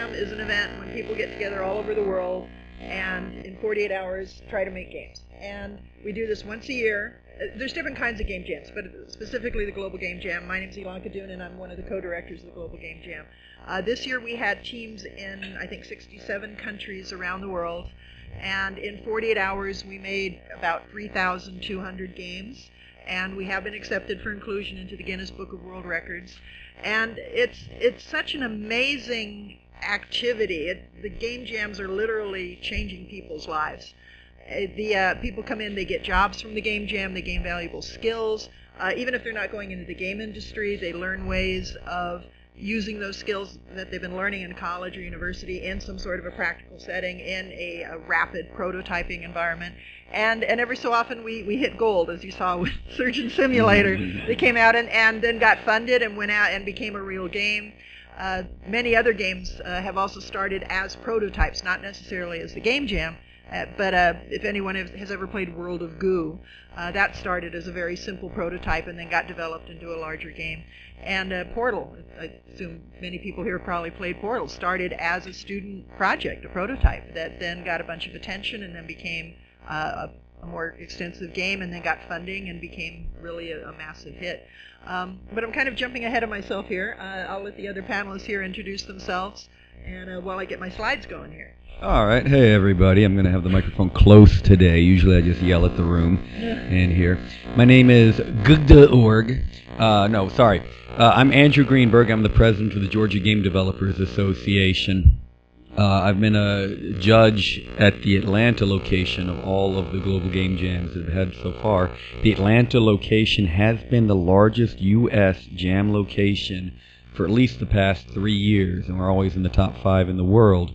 Jam is an event when people get together all over the world and in 48 hours try to make games. And we do this once a year. There's different kinds of game jams, but specifically the Global Game Jam. My name's Ilanka Dune, and I'm one of the co-directors of the Global Game Jam. This year we had teams in, I think, 67 countries around the world. And in 48 hours we made about 3,200 games. And we have been accepted for inclusion into the Guinness Book of World Records. And it's such an amazing activity. The game jams are literally changing people's lives. The people come in, they get jobs from the game jam, they gain valuable skills. Even if they're not going into the game industry, they learn ways of using those skills that they've been learning in college or university in some sort of a practical setting, in a rapid prototyping environment. And every so often we hit gold, as you saw with Surgeon Simulator. They came out and then got funded and went out and became a real game. Many other games have also started as prototypes, not necessarily as the game jam. But if anyone has ever played World of Goo, that started as a very simple prototype and then got developed into a larger game. And Portal, I assume many people here probably played Portal, started as a student project, a prototype, that then got a bunch of attention and then became a more extensive game and then got funding and became really a massive hit. But I'm kind of jumping ahead of myself here. I'll let the other panelists here introduce themselves and while I get my slides going here. All right. Hey, everybody. I'm going to have the microphone close today. Usually I just yell at the room in here. My name is Gugda.org. I'm Andrew Greenberg. I'm the president of the Georgia Game Developers Association. I've been a judge at the Atlanta location of all of the Global Game Jams that I've had so far. The Atlanta location has been the largest U.S. jam location for at least the past 3 years, and we're always in the top 5 in the world.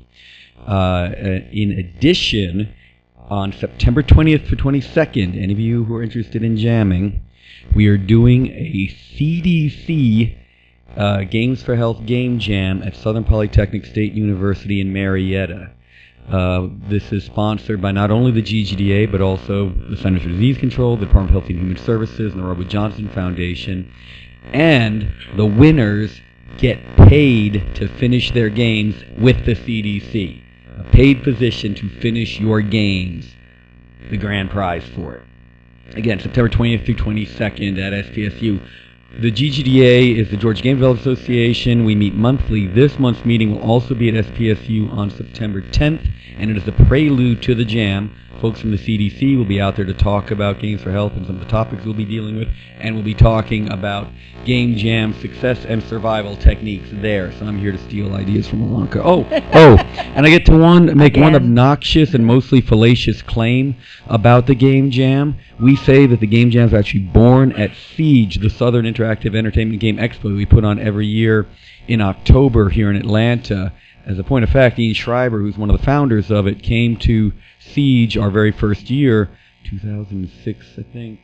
In addition, on September 20th to 22nd, any of you who are interested in jamming, we are doing a CDC Games for Health Game Jam at Southern Polytechnic State University in Marietta. This is sponsored by not only the GGDA, but also the Centers for Disease Control, the Department of Health and Human Services, and the Robert Johnson Foundation. And the winners get paid to finish their games with the CDC. A paid position to finish your games. The grand prize for it. Again, September 20th through 22nd at SPSU. The GGDA is the Georgia Game Developers Association. We meet monthly. This month's meeting will also be at SPSU on September 10th, and it is a prelude to the jam. Folks from the CDC will be out there to talk about Games for Health and some of the topics we'll be dealing with, and we'll be talking about game jam success and survival techniques there. So I'm here to steal ideas from Ilanka. And I get to make one obnoxious and mostly fallacious claim about the game jam. We say that the game jam is actually born at Siege, the Southern Interactive Entertainment Game Expo we put on every year in October here in Atlanta. As a point of fact, Ian Schreiber, who's one of the founders of it, came to Siege our very first year, 2006, I think.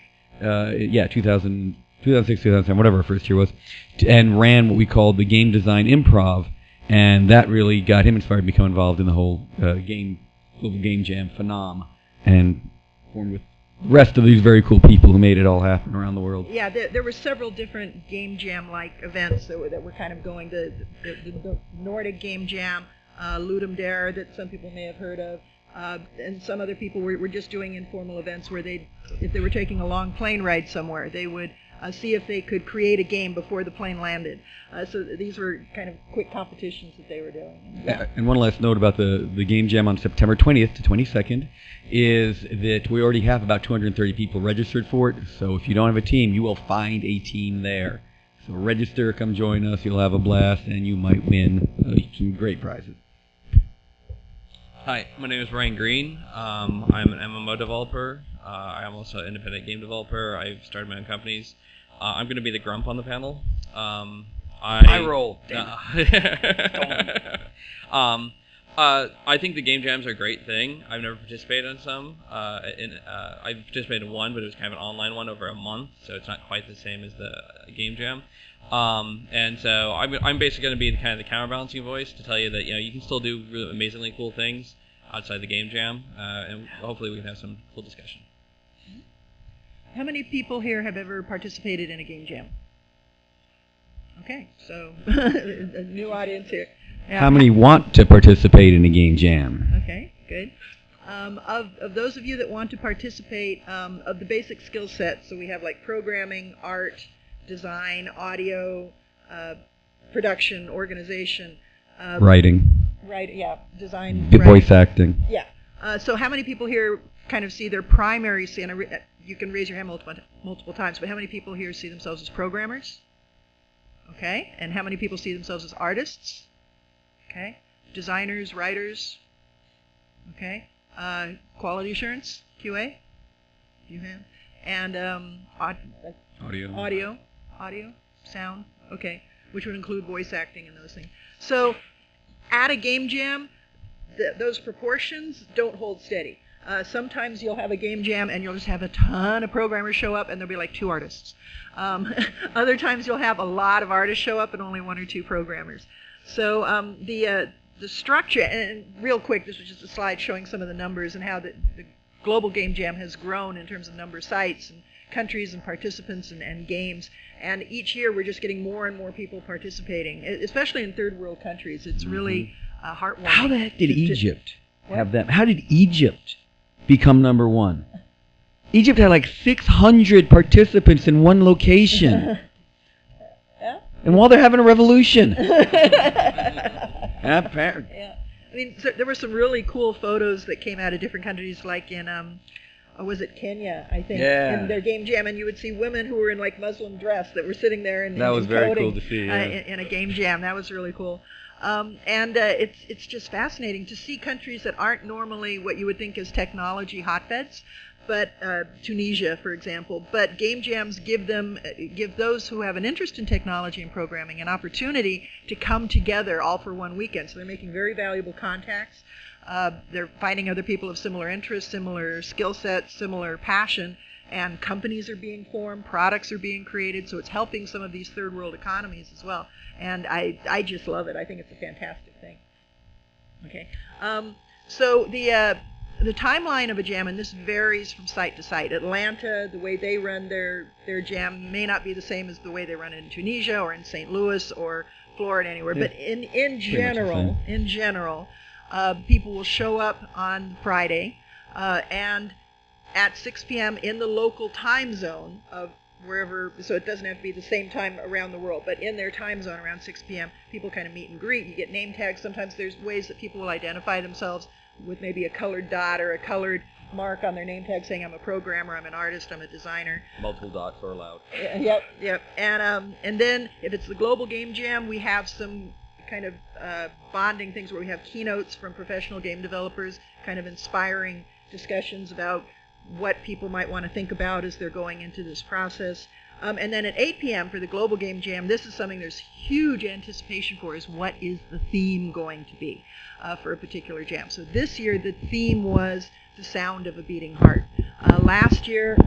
2006, 2007, whatever our first year was, and ran what we called the Game Design Improv, and that really got him inspired to become involved in the whole Global Game Jam phenom, and formed with the rest of these very cool people who made it all happen around the world. Yeah, there were several different Game Jam-like events that were kind of going. The Nordic Game Jam, Ludum Dare, that some people may have heard of, and some other people were just doing informal events where if they were taking a long plane ride somewhere, they would see if they could create a game before the plane landed. So these were kind of quick competitions that they were doing. Yeah. And one last note about the Game Jam on September 20th to 22nd is that we already have about 230 people registered for it. So if you don't have a team, you will find a team there. So register, come join us, you'll have a blast, and you might win some great prizes. Hi, my name is Ryan Green. I'm an MMO developer. I'm also an independent game developer. I've started my own companies. I'm going to be the grump on the panel. I roll. I think the game jams are a great thing. I've never participated in some. I've participated in one, but it was kind of an online one over a month, so it's not quite the same as the game jam. And so I'm basically going to be kind of the counterbalancing voice to tell you that you can still do really amazingly cool things outside the game jam, and hopefully we can have some cool discussion. How many people here have ever participated in a game jam? Okay, so a new audience here. Yeah. How many want to participate in a game jam? Okay, good. Of those of you that want to participate, of the basic skill sets, so we have like programming, art, design, audio, production, organization. Writing. Right, yeah, design. Voice acting. Yeah. So how many people here kind of see their primary, you can raise your hand multiple times, but how many people here see themselves as programmers? Okay. And how many people see themselves as artists? Okay. Designers, writers? Okay. Quality assurance, QA? You have? And Audio. Audio, sound, okay, which would include voice acting and those things. So at a game jam, those proportions don't hold steady. Sometimes you'll have a game jam and you'll just have a ton of programmers show up and there'll be like 2 artists. Other times you'll have a lot of artists show up and only 1 or 2 programmers. So the structure, and real quick, this was just a slide showing some of the numbers and how the Global Game Jam has grown in terms of number of sites and countries and participants and games. And each year we're just getting more and more people participating, especially in third world countries. It's really heartwarming. How the heck did Egypt have that? How did Egypt become number 1? Egypt had like 600 participants in one location. Yeah? And while they're having a revolution. Yeah. I mean, so there were some really cool photos that came out of different countries, like in, was it Kenya, I think, in their game jam, and you would see women who were in like Muslim dress that were sitting there and that was very cool to see. In a game jam. That was really cool. And it's just fascinating to see countries that aren't normally what you would think as technology hotbeds, but Tunisia, for example. But game jams give those who have an interest in technology and programming an opportunity to come together all for one weekend. So they're making very valuable contacts. They're finding other people of similar interests, similar skill sets, similar passion, and companies are being formed, products are being created, so it's helping some of these third world economies as well. And I just love it. I think it's a fantastic thing. Okay. So the timeline of a jam, and this varies from site to site. Atlanta, the way they run their jam may not be the same as the way they run it in Tunisia or in St. Louis or Florida, anywhere. Yeah. But in general, people will show up on Friday, and at 6 p.m. in the local time zone of wherever, so it doesn't have to be the same time around the world, but in their time zone around 6 p.m., people kind of meet and greet. You get name tags. Sometimes there's ways that people will identify themselves with maybe a colored dot or a colored mark on their name tag saying, I'm a programmer, I'm an artist, I'm a designer. Multiple dots are allowed. Yep. And then if it's the Global Game Jam, we have some kind of bonding things where we have keynotes from professional game developers, kind of inspiring discussions about what people might want to think about as they're going into this process. And then at 8 p.m. for the Global Game Jam, this is something there's huge anticipation for, is what is the theme going to be for a particular jam. So this year the theme was the sound of a beating heart. Last year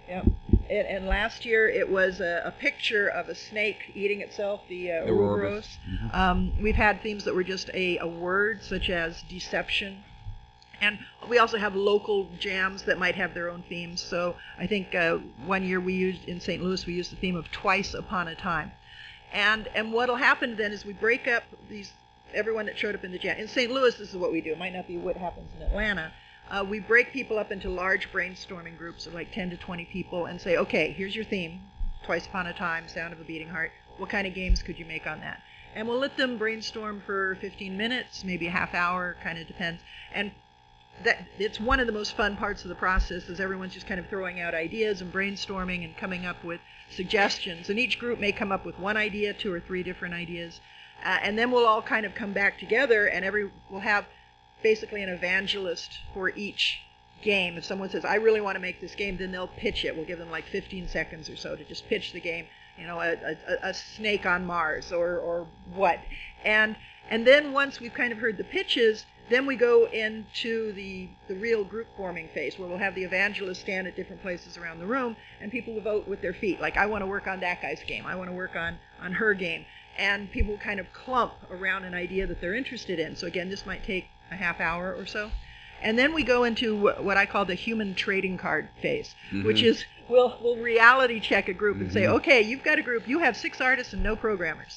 it was a picture of a snake eating itself, the Ouroboros. Mm-hmm. We've had themes that were just a word, such as deception. And we also have local jams that might have their own themes. So I think one year in St. Louis, we used the theme of Twice Upon a Time. And what will happen then is we break up everyone that showed up in the jam. In St. Louis, this is what we do. It might not be what happens in Atlanta. We break people up into large brainstorming groups of like 10 to 20 people and say, okay, here's your theme, Twice Upon a Time, Sound of a Beating Heart. What kind of games could you make on that? And we'll let them brainstorm for 15 minutes, maybe a half hour, kind of depends. And it's one of the most fun parts of the process, is everyone's just kind of throwing out ideas and brainstorming and coming up with suggestions. And each group may come up with one idea, 2 or 3 different ideas. And then we'll all kind of come back together, and we'll have basically an evangelist for each game. If someone says, I really want to make this game, then they'll pitch it. We'll give them like 15 seconds or so to just pitch the game, a snake on Mars or what. And then once we've kind of heard the pitches, then we go into the real group forming phase, where we'll have the evangelist stand at different places around the room, and people will vote with their feet. Like, I want to work on that guy's game. I want to work on her game. And people kind of clump around an idea that they're interested in. So again, this might take a half hour or so. And then we go into what I call the human trading card phase, mm-hmm. which is we'll reality check a group and say, okay, you've got a group, you have 6 artists and no programmers.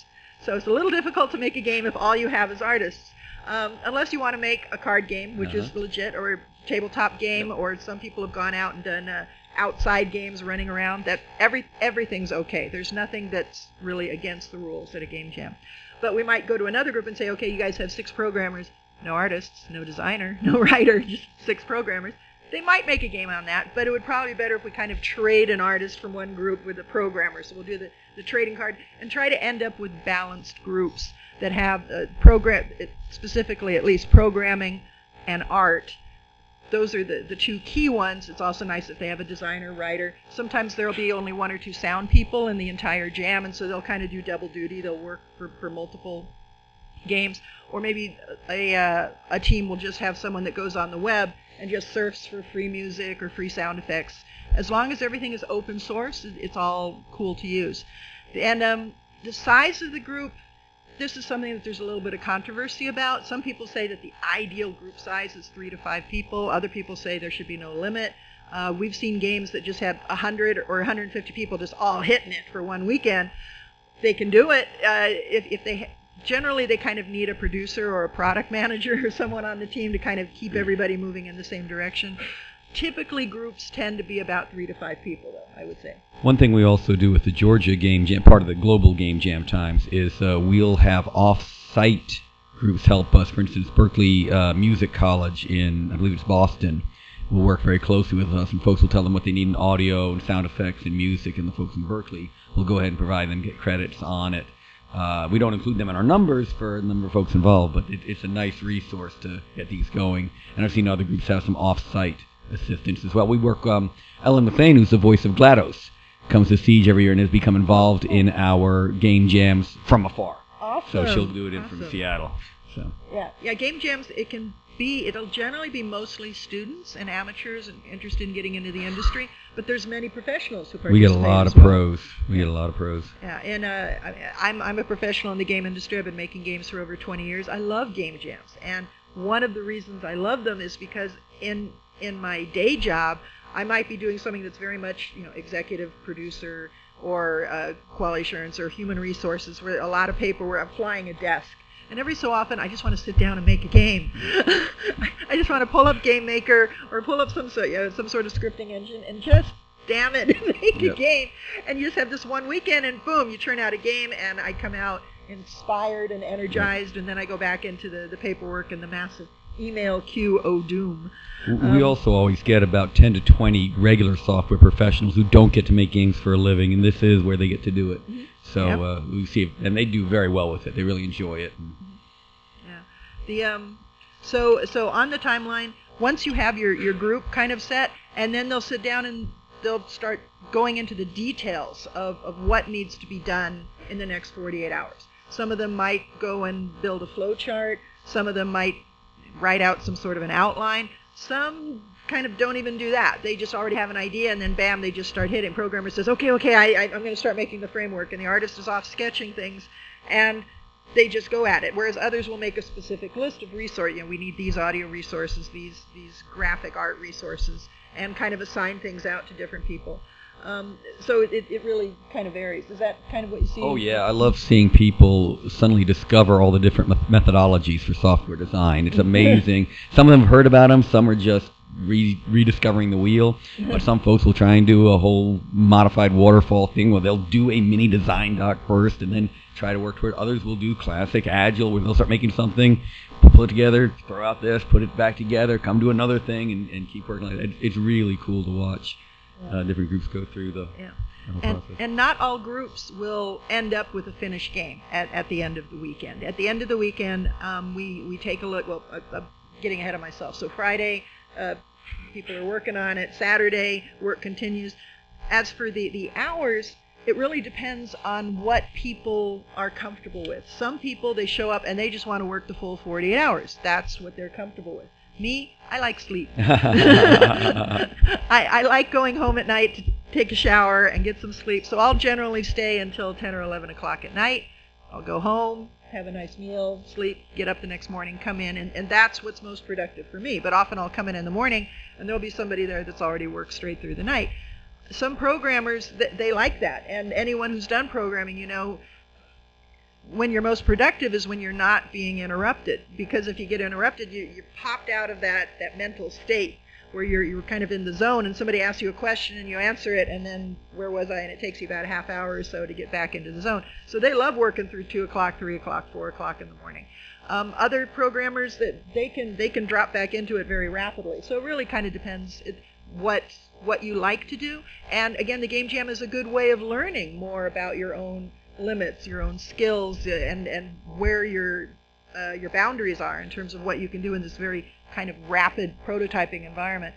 So it's a little difficult to make a game if all you have is artists. Unless you want to make a card game, which is legit, or a tabletop game, or some people have gone out and done outside games running around. That everything's okay. There's nothing that's really against the rules at a game jam. But we might go to another group and say, okay, you guys have 6 programmers, no artists, no designer, no writer, just 6 programmers. They might make a game on that, but it would probably be better if we kind of trade an artist from one group with a programmer. So we'll do the trading card and try to end up with balanced groups that have specifically at least programming and art. Those are the 2 key ones. It's also nice if they have a designer, writer. Sometimes there will be only 1 or 2 sound people in the entire jam, and so they'll kind of do double duty. They'll work for multiple games. Or maybe a team will just have someone that goes on the web and just surfs for free music or free sound effects. As long as everything is open source, it's all cool to use. And the size of the group, this is something that there's a little bit of controversy about. Some people say that the ideal group size is 3 to 5 people. Other people say there should be no limit. We've seen games that just have 100 or 150 people just all hitting it for one weekend. They can do it if they... Generally, they kind of need a producer or a product manager or someone on the team to kind of keep everybody moving in the same direction. Typically, groups tend to be about 3 to 5 people, though, I would say. One thing we also do with the Georgia Game Jam, part of the global Game Jam times, is we'll have off-site groups help us. For instance, Berkeley Music College in, I believe it's Boston, will work very closely with us, and folks will tell them what they need in audio and sound effects and music, and the folks in Berkeley will go ahead and provide them, get credits on it. We don't include them in our numbers for the number of folks involved, but it's a nice resource to get these going. And I've seen other groups have some off-site assistance as well. We work, Ellen McLean, who's the voice of GLaDOS, comes to Siege every year and has become involved in our game jams from afar. Awesome. So she'll do it from Seattle. So. Yeah, game jams, it'll generally be mostly students and amateurs and interested in getting into the industry, but there's many professionals who participate. We get a lot of pros. Yeah, and I'm a professional in the game industry. I've been making games for over 20 years. I love game jams, and one of the reasons I love them is because in my day job, I might be doing something that's very much, executive producer or quality assurance or human resources, where a lot of paperwork. I'm flying a desk. And every so often, I just want to sit down and make a game. I just want to pull up Game Maker or pull up some sort of scripting engine and just, damn it, make a game. And you just have this one weekend, and boom, you turn out a game, and I come out inspired and energized, and then I go back into the paperwork and the massive email queue of doom. We also always get about 10 to 20 regular software professionals who don't get to make games for a living, and this is where they get to do it. Mm-hmm. So we see, and they do very well with it. They really enjoy it. Yeah. So on the timeline, once you have your group kind of set, and then they'll sit down and they'll start going into the details of what needs to be done in the next 48 hours. Some of them might go and build a flow chart. Some of them might write out some sort of an outline. Some kind of don't even do that. They just already have an idea, and then bam, they just start hitting. Programmer says, okay, I'm going to start making the framework, and the artist is off sketching things, and they just go at it. Whereas others will make a specific list of resources. We need these audio resources, these graphic art resources, and kind of assign things out to different people. So it really kind of varies. Is that kind of what you see? Oh, yeah. I love seeing people suddenly discover all the different methodologies for software design. It's amazing. Some of them have heard about them. Some are just rediscovering the wheel. But some folks will try and do a whole modified waterfall thing where they'll do a mini design doc first and then try to work toward it. Others will do classic Agile where they'll start making something, pull it together, throw out this, put it back together, come to another thing, and keep working like that. It's really cool to watch. Different groups go through the whole process. And not all groups will end up with a finished game at the end of the weekend. At the end of the weekend, we take a look. Well, I'm getting ahead of myself. So Friday, people are working on it. Saturday, work continues. As for the hours, it really depends on what people are comfortable with. Some people, they show up and they just want to work the full 48 hours. That's what they're comfortable with. Me, I like sleep. I like going home at night to take a shower and get some sleep. So I'll generally stay until 10 or 11 o'clock at night. I'll go home, have a nice meal, sleep, get up the next morning, come in, and that's what's most productive for me. But often I'll come in the morning, and there'll be somebody there that's already worked straight through the night. Some programmers, they like that. And anyone who's done programming, when you're most productive is when you're not being interrupted. Because if you get interrupted, you're popped out of that mental state where you're kind of in the zone, and somebody asks you a question and you answer it, and then where was I? And it takes you about a half hour or so to get back into the zone. So they love working through 2 o'clock, 3 o'clock, 4 o'clock in the morning. Other programmers, that they can drop back into it very rapidly. So it really kind of depends what you like to do. And again, the Game Jam is a good way of learning more about your own limits, your own skills, and where your boundaries are in terms of what you can do in this very kind of rapid prototyping environment.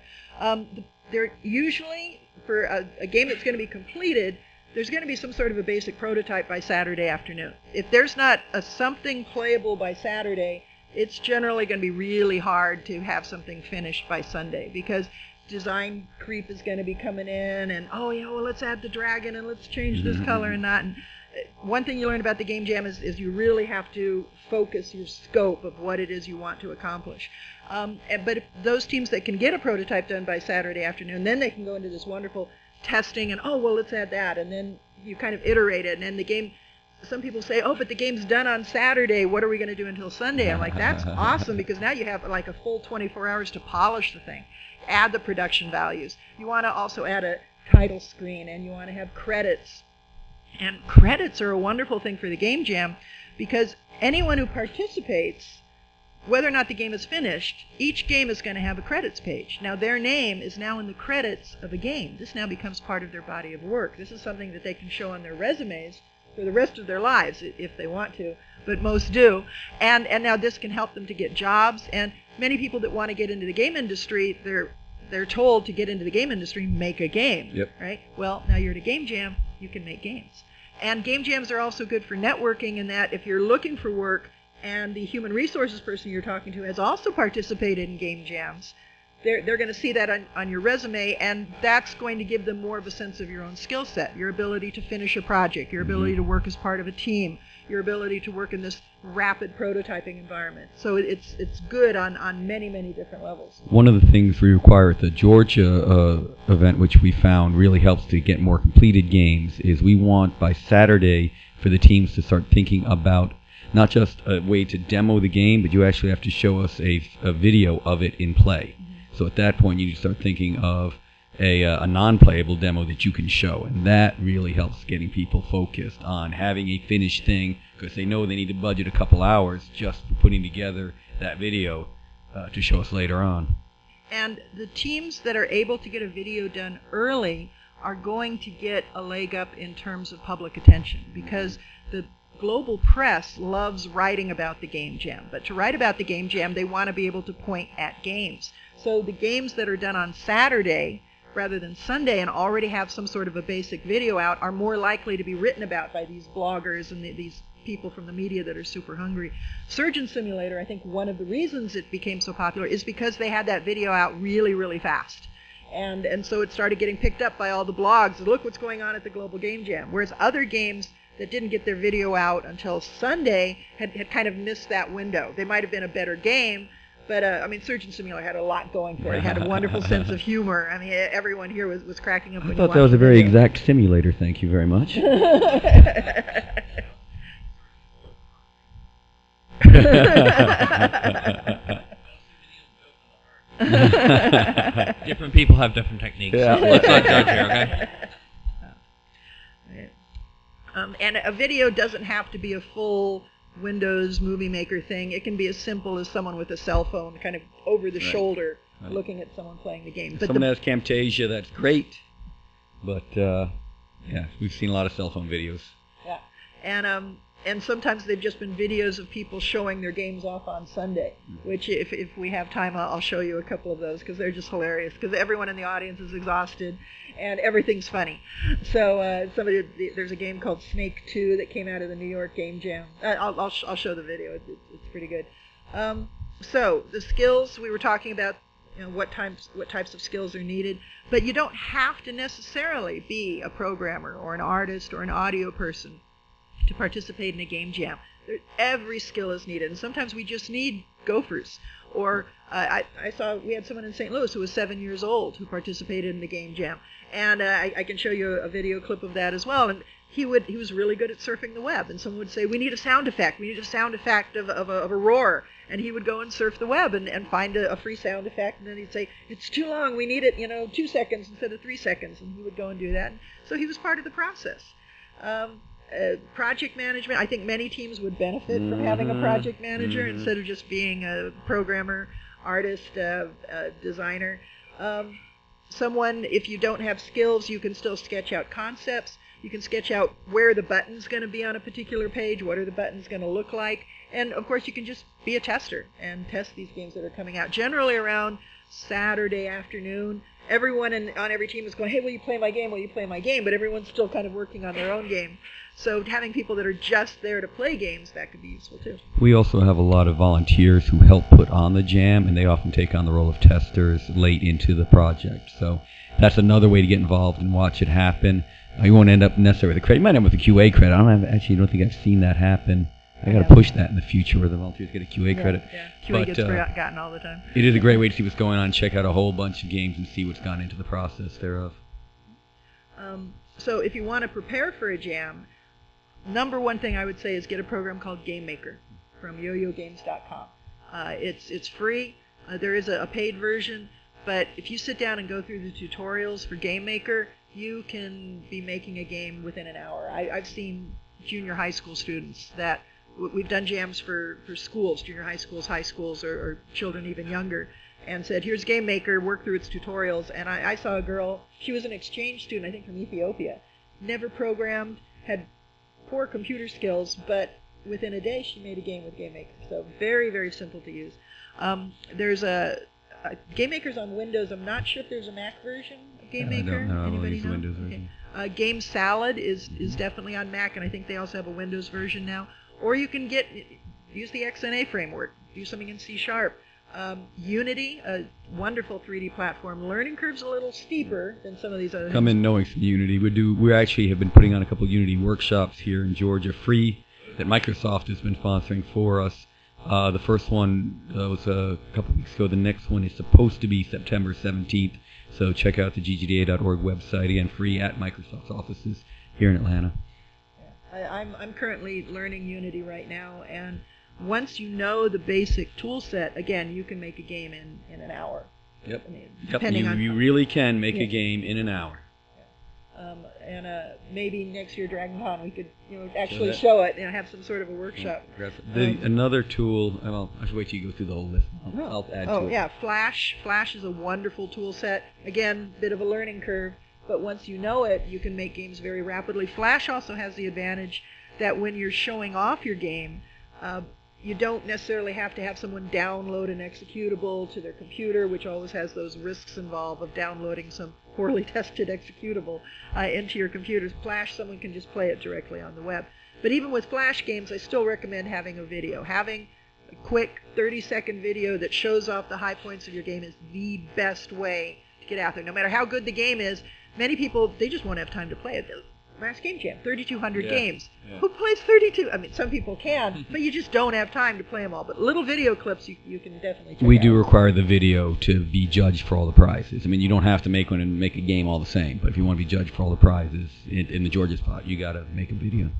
They're usually, for a game that's going to be completed, there's going to be some sort of a basic prototype by Saturday afternoon. If there's not something playable by Saturday, it's generally going to be really hard to have something finished by Sunday, because design creep is going to be coming in, and let's add the dragon, and let's change this color and that. And one thing you learn about the Game Jam is you really have to focus your scope of what it is you want to accomplish. But if those teams that can get a prototype done by Saturday afternoon, then they can go into this wonderful testing and, let's add that, and then you kind of iterate it. And then the game, some people say, but the game's done on Saturday, what are we going to do until Sunday? I'm like, that's awesome, because now you have like a full 24 hours to polish the thing, add the production values. You want to also add a title screen, and you want to have credits. And credits are a wonderful thing for the Game Jam, because anyone who participates, whether or not the game is finished, each game is going to have a credits page. Now, their name is now in the credits of a game. This now becomes part of their body of work. This is something that they can show on their resumes for the rest of their lives, if they want to, but most do. And now this can help them to get jobs. And many people that want to get into the game industry, they're told to get into the game industry, make a game. Yep. Right? Well, now you're at a Game Jam, you can make games. And Game Jams are also good for networking, in that if you're looking for work and the human resources person you're talking to has also participated in Game Jams, they're going to see that on your resume, and that's going to give them more of a sense of your own skill set, your ability to finish a project, your ability to work as part of a team, your ability to work in this rapid prototyping environment. So it's good on many, many different levels. One of the things we require at the Georgia event, which we found really helps to get more completed games, is we want by Saturday for the teams to start thinking about not just a way to demo the game, but you actually have to show us a video of it in play. So at that point, you start thinking of a non-playable demo that you can show, and that really helps getting people focused on having a finished thing, because they know they need to budget a couple hours just for putting together that video to show us later on. And the teams that are able to get a video done early are going to get a leg up in terms of public attention, because the global press loves writing about the Game Jam. But to write about the Game Jam, they want to be able to point at games. So the games that are done on Saturday rather than Sunday and already have some sort of a basic video out are more likely to be written about by these bloggers and these people from the media that are super hungry. Surgeon Simulator, I think one of the reasons it became so popular is because they had that video out really, really fast. And so it started getting picked up by all the blogs. Look what's going on at the Global Game Jam. Whereas other games that didn't get their video out until Sunday had kind of missed that window. They might have been a better game, but Surgeon Simulator had a lot going for it. It had a wonderful sense of humor. I mean, everyone here was cracking up. I thought that was a very exact simulator. Thank you very much. Different people have different techniques. Yeah. Let's not judge here, okay? And a video doesn't have to be a full Windows Movie Maker thing. It can be as simple as someone with a cell phone kind of over the shoulder looking at someone playing the game. If someone has Camtasia, that's great. But, we've seen a lot of cell phone videos. Yeah. And sometimes they've just been videos of people showing their games off on Sunday, which if we have time, I'll show you a couple of those, because they're just hilarious, because everyone in the audience is exhausted and everything's funny. So there's a game called Snake 2 that came out of the New York Game Jam. I'll show the video. It's pretty good. So the skills we were talking about, what types of skills are needed, but you don't have to necessarily be a programmer or an artist or an audio person to participate in a Game Jam. Every skill is needed, and sometimes we just need gophers. Or I saw we had someone in St. Louis who was 7 years old who participated in the Game Jam, and I can show you a video clip of that as well. And he was really good at surfing the web, and someone would say, we need a sound effect of a roar, and he would go and surf the web and find a free sound effect, and then he'd say, it's too long, we need it 2 seconds instead of 3 seconds, and he would go and do that. So he was part of the process. Project management, I think many teams would benefit from having a project manager instead of just being a programmer, artist, designer. Someone, if you don't have skills, you can still sketch out concepts. You can sketch out where the button's going to be on a particular page, what are the buttons going to look like, and of course you can just be a tester and test these games that are coming out. Generally around Saturday afternoon, everyone on every team is going, hey, will you play my game, will you play my game, but everyone's still kind of working on their own game. So having people that are just there to play games, that could be useful too. We also have a lot of volunteers who help put on the jam, and they often take on the role of testers late into the project. So that's another way to get involved and watch it happen. You won't end up necessarily with the credit. You might end up with the QA credit. I don't think I've seen that happen. I got to push that in the future where the volunteers get a QA credit. Yeah, QA gets forgotten all the time. It is a great way to see what's going on, check out a whole bunch of games and see what's gone into the process thereof. So if you want to prepare for a jam, number one thing I would say is get a program called GameMaker from yoyogames.com. It's free. There is a paid version, but if you sit down and go through the tutorials for GameMaker, you can be making a game within an hour. I've seen junior high school students that we've done jams for schools, junior high schools, or children even younger, and said, here's GameMaker, work through its tutorials. And I saw a girl, she was an exchange student, I think from Ethiopia, never programmed, had poor computer skills, but within a day she made a game with GameMaker. So very, very simple to use. There's GameMaker's on Windows. I'm not sure if there's a Mac version of GameMaker. I don't know. Anybody know? Windows version. Okay. Game Salad is definitely on Mac, and I think they also have a Windows version now. Or you can use the XNA framework, do something in C#. Unity, a wonderful 3D platform. Learning curve's a little steeper than some of these other Come things. in knowing some Unity. We actually have been putting on a couple of Unity workshops here in Georgia, free, that Microsoft has been sponsoring for us. The first one was a couple of weeks ago. The next one is supposed to be September 17th. So check out the ggda.org website, again, free at Microsoft's offices here in Atlanta. I'm currently learning Unity right now, and once you know the basic tool set, again, you can make a game in an hour. Yep. I mean, depending on you really can make a game in an hour. And maybe next year, Dragon Con, we could actually show it and have some sort of a workshop. Another tool, well, I should wait till you go through the whole list. I'll add to it. Oh, yeah, Flash. Flash is a wonderful tool set. Again, bit of a learning curve, but once you know it, you can make games very rapidly. Flash also has the advantage that when you're showing off your game, you don't necessarily have to have someone download an executable to their computer, which always has those risks involved of downloading some poorly tested executable into your computer's Flash. Someone can just play it directly on the web. But even with Flash games, I still recommend having a video. Having a quick 30-second video that shows off the high points of your game is the best way to get out there. No matter how good the game is, many people, they just won't have time to play it. Last Game Jam, 3,200 games. Yeah. Who plays 32? I mean, some people can, but you just don't have time to play them all. But little video clips you can definitely check out. We do require the video to be judged for all the prizes. I mean, you don't have to make one and make a game all the same, but if you want to be judged for all the prizes in the Georgia spot, you got to make a video.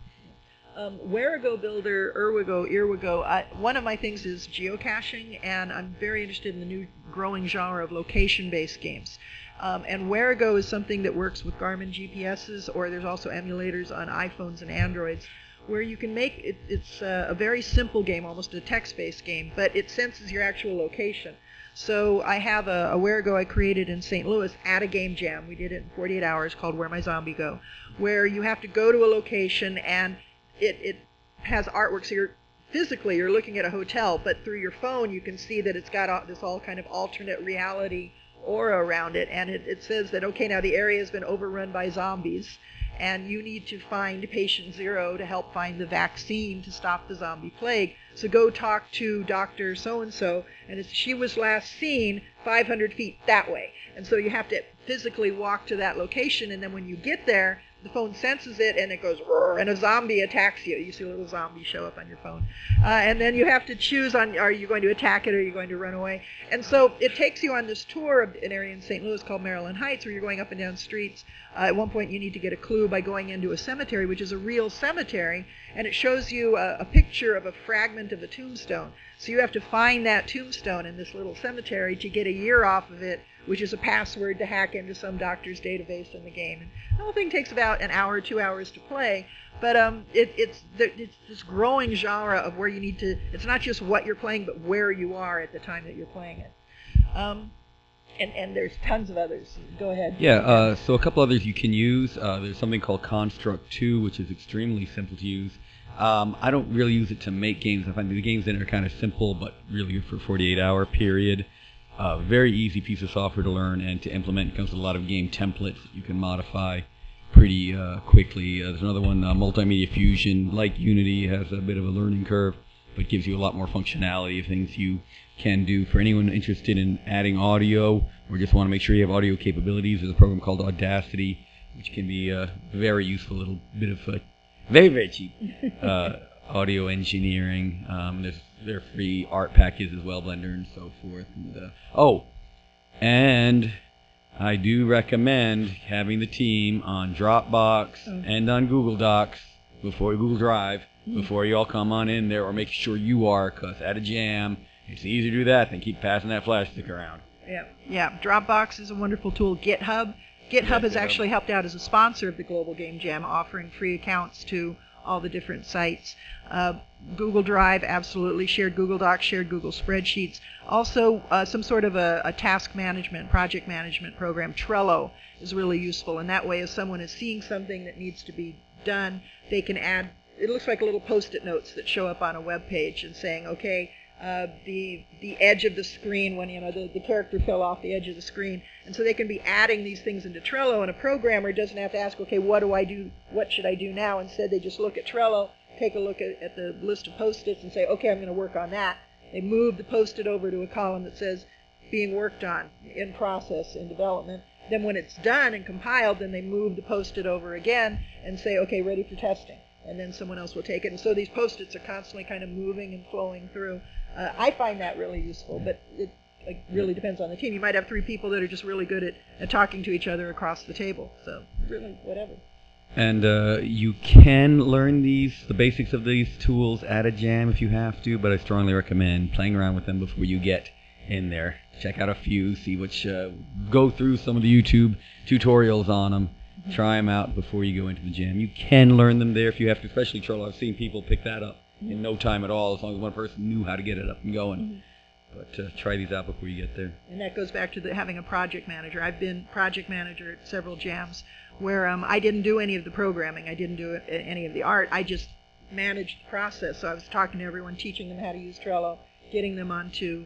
Wherigo Builder, Irwigo, one of my things is geocaching, and I'm very interested in the new growing genre of location-based games. And Wherigo is something that works with Garmin GPSs, or there's also emulators on iPhones and Androids, where you can make it. It's a very simple game, almost a text-based game, but it senses your actual location. So I have a Wherigo I created in St. Louis at a game jam. We did it in 48 hours, called Where My Zombie Go, where you have to go to a location, and it has artwork. So you're looking at a hotel, but through your phone you can see that it's got this all kind of alternate reality aura around it, and it says that, okay, now the area has been overrun by zombies, and you need to find patient 0 to help find the vaccine to stop the zombie plague. So go talk to Dr. So-and-so, and she was last seen 500 feet that way. And so you have to physically walk to that location, and then when you get there, the phone senses it, and it goes roar, and a zombie attacks you. You see a little zombie show up on your phone. And then you have to choose are you going to attack it or are you going to run away? And so it takes you on this tour of an area in St. Louis called Maryland Heights, where you're going up and down streets. At one point you need to get a clue by going into a cemetery, which is a real cemetery, and it shows you a picture of a fragment of a tombstone. So you have to find that tombstone in this little cemetery to get a year off of it, which is a password to hack into some doctor's database in the game. And the whole thing takes about an hour, 2 hours to play, but it's this growing genre of where you need to, it's not just what you're playing, but where you are at the time that you're playing it. And there's tons of others. Go ahead. Yeah, so a couple others you can use. There's something called Construct 2, which is extremely simple to use. I don't really use it to make games. I find the games in it are kind of simple, but really good for a 48-hour period. Very easy piece of software to learn and to implement. It comes with a lot of game templates that you can modify pretty quickly. There's another one, Multimedia Fusion, like Unity, has a bit of a learning curve, but gives you a lot more functionality of things you can do. For anyone interested in adding audio or just want to make sure you have audio capabilities, there's a program called Audacity, which can be a very useful little bit of very, very cheap audio engineering. There are free art packages as well, Blender and so forth. And I do recommend having the team on Dropbox and on Google Docs Google Drive before you all come on in there, or make sure you are, because at a jam, it's easier to do that than keep passing that flash stick around. Yeah. Dropbox is a wonderful tool. GitHub has actually helped out as a sponsor of the Global Game Jam, offering free accounts to all the different sites. Google Drive, absolutely. Shared Google Docs, shared Google Spreadsheets. Also, some sort of a task management, project management program. Trello is really useful. And that way, if someone is seeing something that needs to be done, they can add, it looks like little Post-it notes that show up on a web page and saying, okay, the edge of the screen, when the character fell off the edge of the screen, and so they can be adding these things into Trello, and a programmer doesn't have to ask, okay, what do I do, what should I do now? Instead, they just look at Trello, take a look at the list of Post-its, and say, okay, I'm going to work on that. They move the Post-it over to a column that says being worked on, in process, in development. Then when it's done and compiled, then they move the Post-it over again and say, okay, ready for testing. And then someone else will take it. And so these Post-its are constantly kind of moving and flowing through. I find that really useful, but it really depends on the team. You might have 3 people that are just really good at talking to each other across the table. So really, whatever. And you can learn the basics of these tools at a jam if you have to, but I strongly recommend playing around with them before you get in there. Check out a few, see which, go through some of the YouTube tutorials on them. Try them out before you go into the jam. You can learn them there if you have to, especially Trello. I've seen people pick that up in no time at all, as long as one person knew how to get it up and going. But try these out before you get there. And that goes back to having a project manager. I've been project manager at several jams where I didn't do any of the programming. I didn't do any of the art. I just managed the process. So I was talking to everyone, teaching them how to use Trello, getting them onto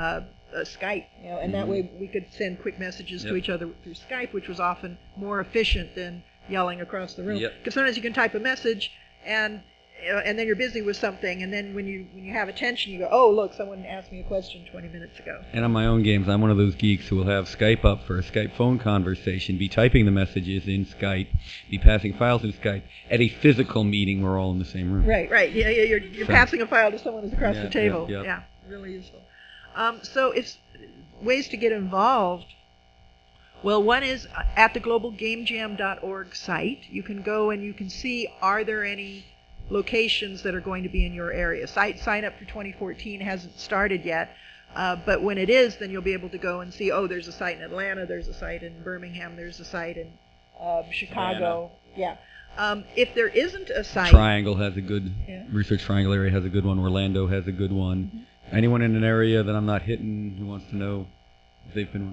Skype, and that way we could send quick messages to each other through Skype, which was often more efficient than yelling across the room. Because sometimes you can type a message and then you're busy with something, and then when you have attention, you go, oh, look, someone asked me a question 20 minutes ago. And on my own games, I'm one of those geeks who will have Skype up for a Skype phone conversation, be typing the messages in Skype, be passing files in Skype at a physical meeting. We're all in the same room. Right. Yeah, you're passing a file to someone who's across the table. Yeah, really useful. So it's ways to get involved. Well, one is at the globalgamejam.org site. You can go and you can see, are there any locations that are going to be in your area. Sign up for 2014 hasn't started yet, but when it is, then you'll be able to go and see, oh, there's a site in Atlanta, there's a site in Birmingham, there's a site in Chicago. Yeah. If there isn't a site... Triangle has a good... Research Triangle area has a good one. Orlando has a good one. Anyone in an area that I'm not hitting who wants to know if they've been one?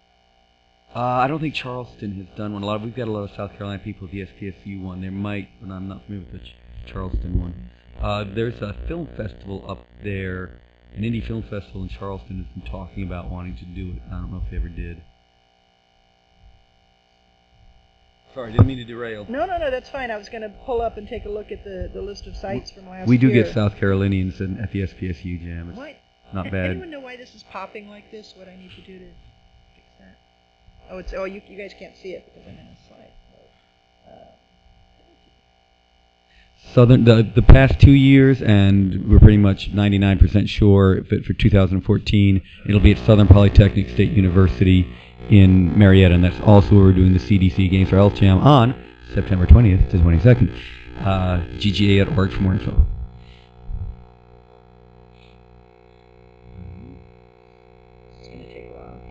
I don't think Charleston has done one. We've got a lot of South Carolina people at the SPSU one. There might, but I'm not familiar with the Charleston one. There's a film festival up there, an indie film festival in Charleston has been talking about wanting to do it. I don't know if they ever did. Sorry, didn't mean to derail. No, that's fine. I was going to pull up and take a look at the list of sites from last year. We do get South Carolinians at the SPSU Jam. It's not bad. Anyone know why this is popping like this? What I need to do to fix that? You guys can't see it because I'm in a slide. the past 2 years, and we're pretty much 99% sure for 2014 it'll be at Southern Polytechnic State University in Marietta, and that's also where we're doing the CDC Games for Health Jam on September 20th to 22nd. GGA.org for more info. It's going to take a while.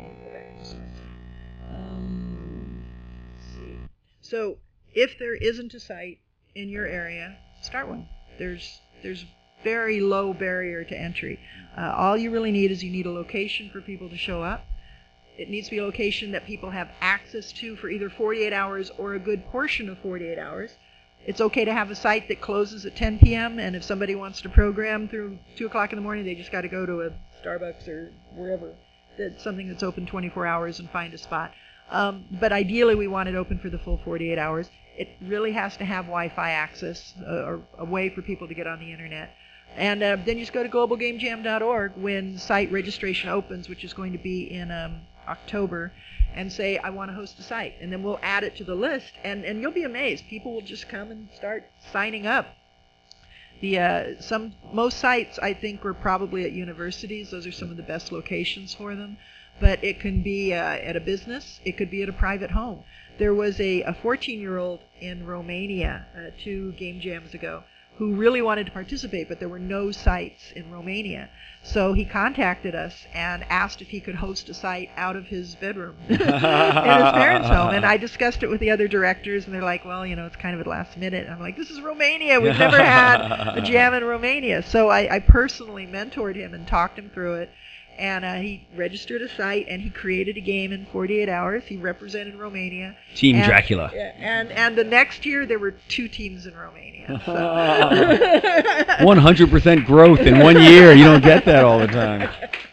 Let's see. So, if there isn't a site in your area, start one. There's very low barrier to entry. All you really need is you need a location for people to show up. It needs to be a location that people have access to for either 48 hours or a good portion of 48 hours. It's okay to have a site that closes at 10 p.m. and if somebody wants to program through 2 o'clock in the morning, they just got to go to a Starbucks or wherever, something that's open 24 hours and find a spot. But ideally, we want it open for the full 48 hours. It really has to have Wi-Fi access or a way for people to get on the internet. And then you just go to globalgamejam.org when site registration opens, which is going to be in October, and say, I want to host a site. And then we'll add it to the list, and you'll be amazed. People will just come and start signing up. Most sites, I think, are probably at universities. Those are some of the best locations for them. But it can be at a business. It could be at a private home. There was a 14-year-old in Romania 2 game jams ago who really wanted to participate, but there were no sites in Romania. So he contacted us and asked if he could host a site out of his bedroom in his parents' home. And I discussed it with the other directors, and they're like, well, it's kind of at last minute. And I'm like, this is Romania. We've never had a jam in Romania. So I personally mentored him and talked him through it. And he registered a site, and he created a game in 48 hours. He represented Romania. Team Dracula. And the next year, there were 2 teams in Romania. So. 100% growth in 1 year. You don't get that all the time.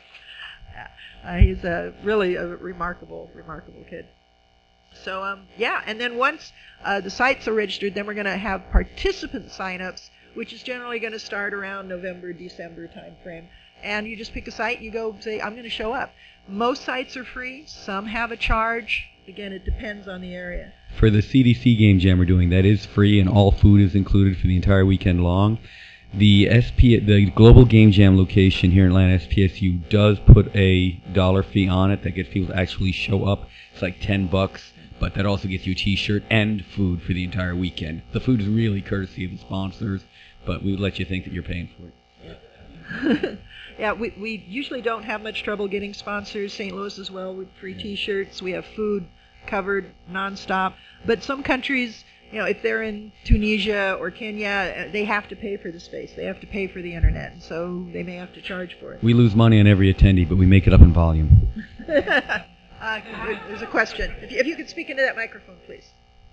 He's really a remarkable kid. So, and then once the sites are registered, then we're going to have participant sign-ups, which is generally going to start around November, December time frame. And you just pick a site, you go say, I'm going to show up. Most sites are free. Some have a charge. Again, it depends on the area. For the CDC Game Jam we're doing, that is free, and all food is included for the entire weekend long. The Global Game Jam location here in Atlanta, SPSU, does put a dollar fee on it that gets people to actually show up. It's like $10, but that also gets you a T-shirt and food for the entire weekend. The food is really courtesy of the sponsors, but we would let you think that you're paying for it. Yeah. Yeah, we usually don't have much trouble getting sponsors. St. Louis as well with free T-shirts. We have food covered nonstop. But some countries, if they're in Tunisia or Kenya, they have to pay for the space. They have to pay for the internet, and so they may have to charge for it. We lose money on every attendee, but we make it up in volume. There's a question. If you could speak into that microphone, please.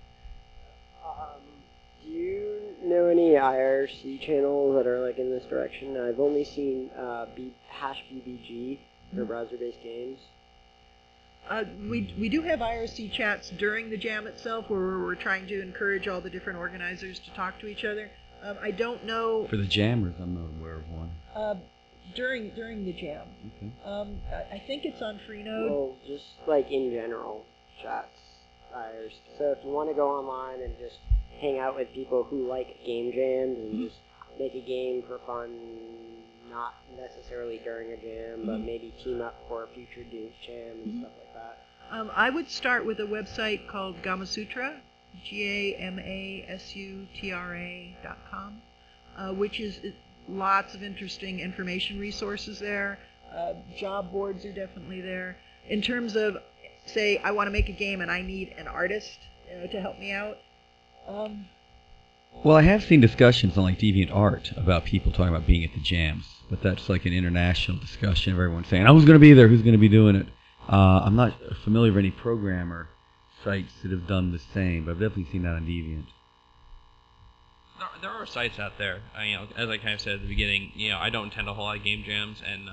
Do you know any IRC channels that are in this direction? I've only seen #BBG for browser-based games. We do have IRC chats during the jam itself, where we're trying to encourage all the different organizers to talk to each other. I don't know. For the jammers, I'm not aware of one. During the jam. Okay. I think it's on Freenode. Well, just in general chats, IRC. So if you want to go online and just hang out with people who like game jams and just make a game for fun, not necessarily during a jam, but maybe team up for a future jam and stuff like that. I would start with a website called Gamasutra, GAMASUTRA.com, which is lots of interesting information resources there. Job boards are definitely there. In terms of, say, I want to make a game and I need an artist to help me out. Well, I have seen discussions on DeviantArt about people talking about being at the jams, but that's an international discussion of everyone saying, who's going to be there, who's going to be doing it. I'm not familiar with any programmer sites that have done the same, but I've definitely seen that on Deviant. There are sites out there. As I kind of said at the beginning, I don't attend a whole lot of game jams, and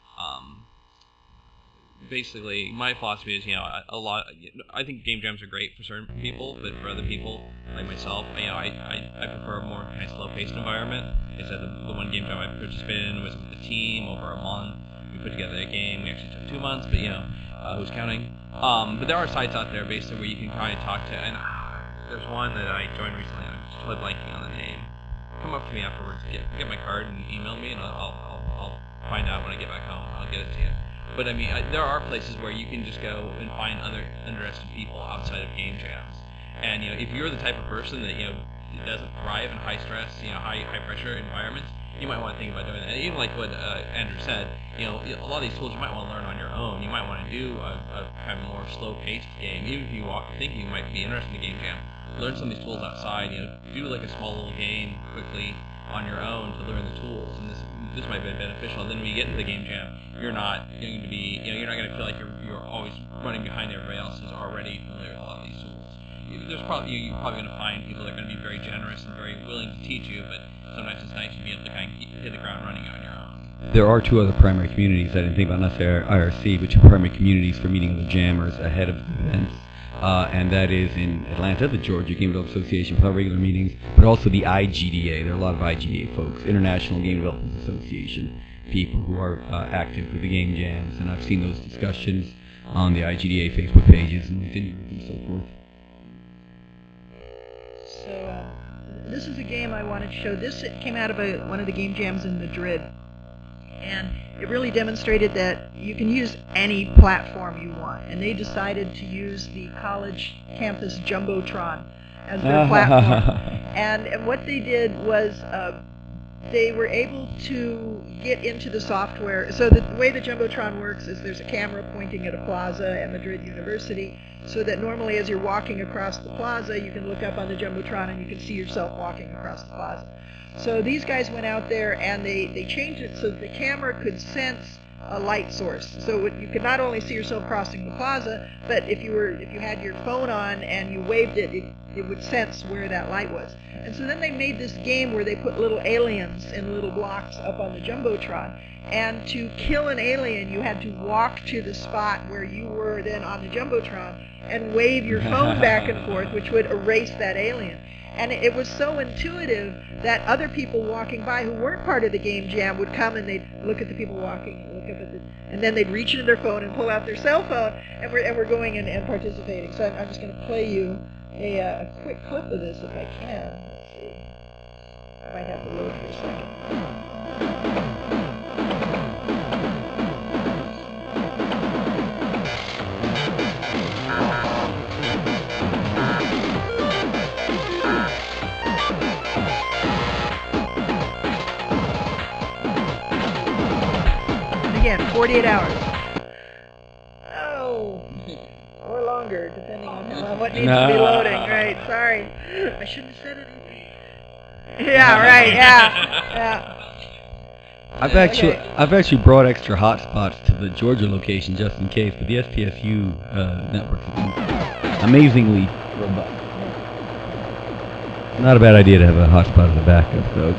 basically my philosophy is, I think game jams are great for certain people, but for other people like myself, I prefer a more kind of slow-paced environment. I said the one game jam I participated in was with a team over a month. We put together a game. We actually took 2 months, but who's counting? But there are sites out there basically where you can kind of talk to, and there's one that I joined recently. I'm just totally blanking on the name. come up to me afterwards, get my card and email me, and I'll find out when I get back home. I'll get it to you. But I mean, there are places where you can just go and find other interested people outside of game jams. And if you're the type of person that doesn't thrive in high stress, high pressure environments, you might want to think about doing that. And even like what Andrew said, a lot of these tools you might want to learn on your own. You might want to do a kind of more slow-paced game. Even if you think you might be interested in a game jam, learn some of these tools outside. Do like a small little game quickly on your own to learn the tools. And this might be beneficial. And then when you get into the game jam, you're not going to be, you're not going to feel like you're always running behind everybody else who's already familiar with a lot of these tools. You're probably going to find people that are going to be very generous and very willing to teach you, but sometimes it's nice to be able to kind of hit the ground running on your own. There are two other primary communities I didn't think about, not the IRC, but two primary communities for meeting other jammers ahead of the events. And that is in Atlanta, the Georgia Game Developers Association, with our regular meetings, but also the IGDA. There are a lot of IGDA folks, International Game Developers Association, people who are active with the game jams, and I've seen those discussions on the IGDA Facebook pages and LinkedIn groups and so forth. So this is a game I wanted to show. This came out of one of the game jams in Madrid, and it really demonstrated that you can use any platform you want. And they decided to use the college campus Jumbotron as their platform. And what they did was they were able to get into the software. So the way the Jumbotron works is there's a camera pointing at a plaza at Madrid University, so that normally as you're walking across the plaza, you can look up on the Jumbotron and you can see yourself walking across the plaza. So these guys went out there and they changed it so that the camera could sense a light source. So you could not only see yourself crossing the plaza, but if you had your phone on and you waved it, it would sense where that light was. And so then they made this game where they put little aliens in little blocks up on the Jumbotron. And to kill an alien, you had to walk to the spot where you were then on the Jumbotron and wave your phone back and forth, which would erase that alien. And it was so intuitive that other people walking by who weren't part of the game jam would come and they'd look at the people walking, and look up at and then they'd reach into their phone and pull out their cell phone, and we're going and participating. So I'm just going to play you a quick clip of this if I can. Let's see. I might have to load for a second. Again, 48 hours. Oh, or longer, depending on what needs to be loading. Right, sorry. I shouldn't have said anything. Yeah, right, yeah. I've actually brought extra hotspots to the Georgia location just in case, but the SPSU network is amazingly robust. Not a bad idea to have a hotspot as a backup, though.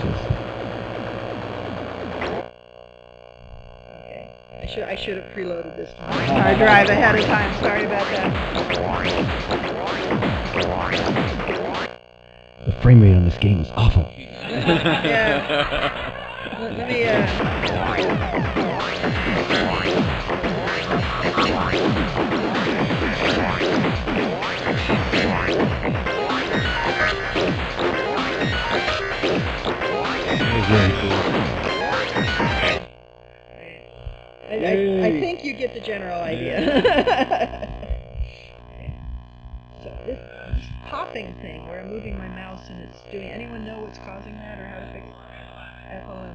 I should have preloaded this to my hard drive ahead of time. Sorry about that. The frame rate on this game is awful. Yeah. Let me. Very cool. I think you get the general idea. So this popping thing where I'm moving my mouse and it's doing. Anyone know what's causing that or how to fix it? F11.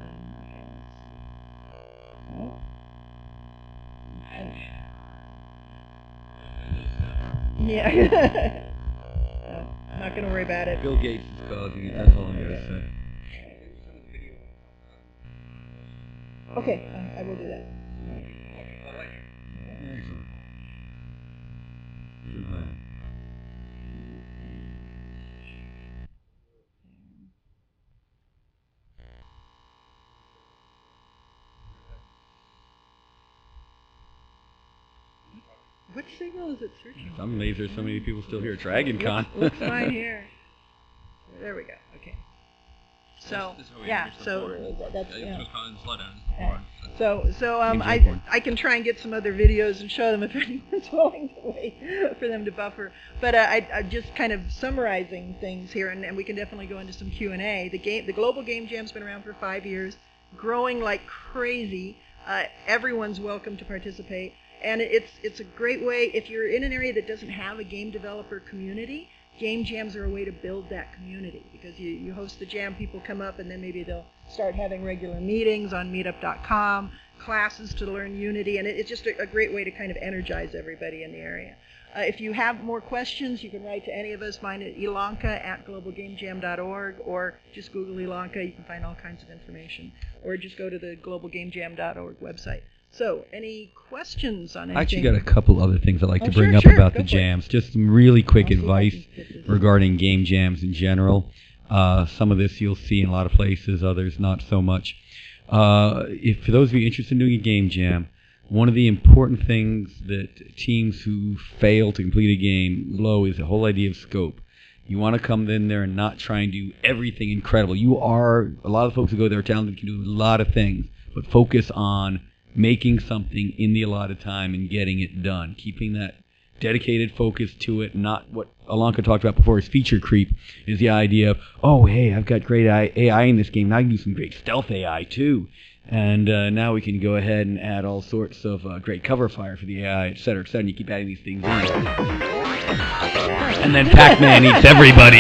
Okay. Yeah. No, I'm not going to worry about it. Bill Gates is causing it. That's all I'm going to say. Okay, I will do that. What signal is it searching? I'm amazed there's so many people still here. DragonCon. Looks fine here. There we go. Okay. So, yeah, so that's, It was causing slowdowns yeah. before. So Game Jam I can try and get some other videos and show them if anyone's willing to wait for them to buffer. But I just kind of summarizing things here, and we can definitely go into some Q&A. The Global Game Jam's been around for 5 years, growing like crazy. Everyone's welcome to participate, and it's a great way if you're in an area that doesn't have a game developer community. Game jams are a way to build that community, because you host the jam, people come up, and then maybe they'll start having regular meetings on meetup.com, classes to learn Unity, and it's just a great way to kind of energize everybody in the area. If you have more questions, you can write to any of us. Mine at ilanka@globalgamejam.org, or just Google Ilanka. You can find all kinds of information. Or just go to the globalgamejam.org website. So, any questions on anything? I actually got a couple other things I'd like to bring up sure, about go the for it. jams. Just some really quick I'll see if I advice can fit this in. regarding game jams in general. Some of this you'll see in a lot of places, others not so much. If for those of you interested in doing a game jam, one of the important things that teams who fail to complete a game blow is the whole idea of scope. You want to come in there and not try and do everything incredible. A lot of folks who go there are talented, can do a lot of things, but focus on making something in the allotted time and getting it done. Keeping that dedicated focus to it, not what Ilanka talked about before is feature creep, is the idea of, oh, hey, I've got great AI in this game, now I can do some great stealth AI too. And now we can go ahead and add all sorts of great cover fire for the AI, et cetera, and you keep adding these things in. And then Pac-Man eats everybody.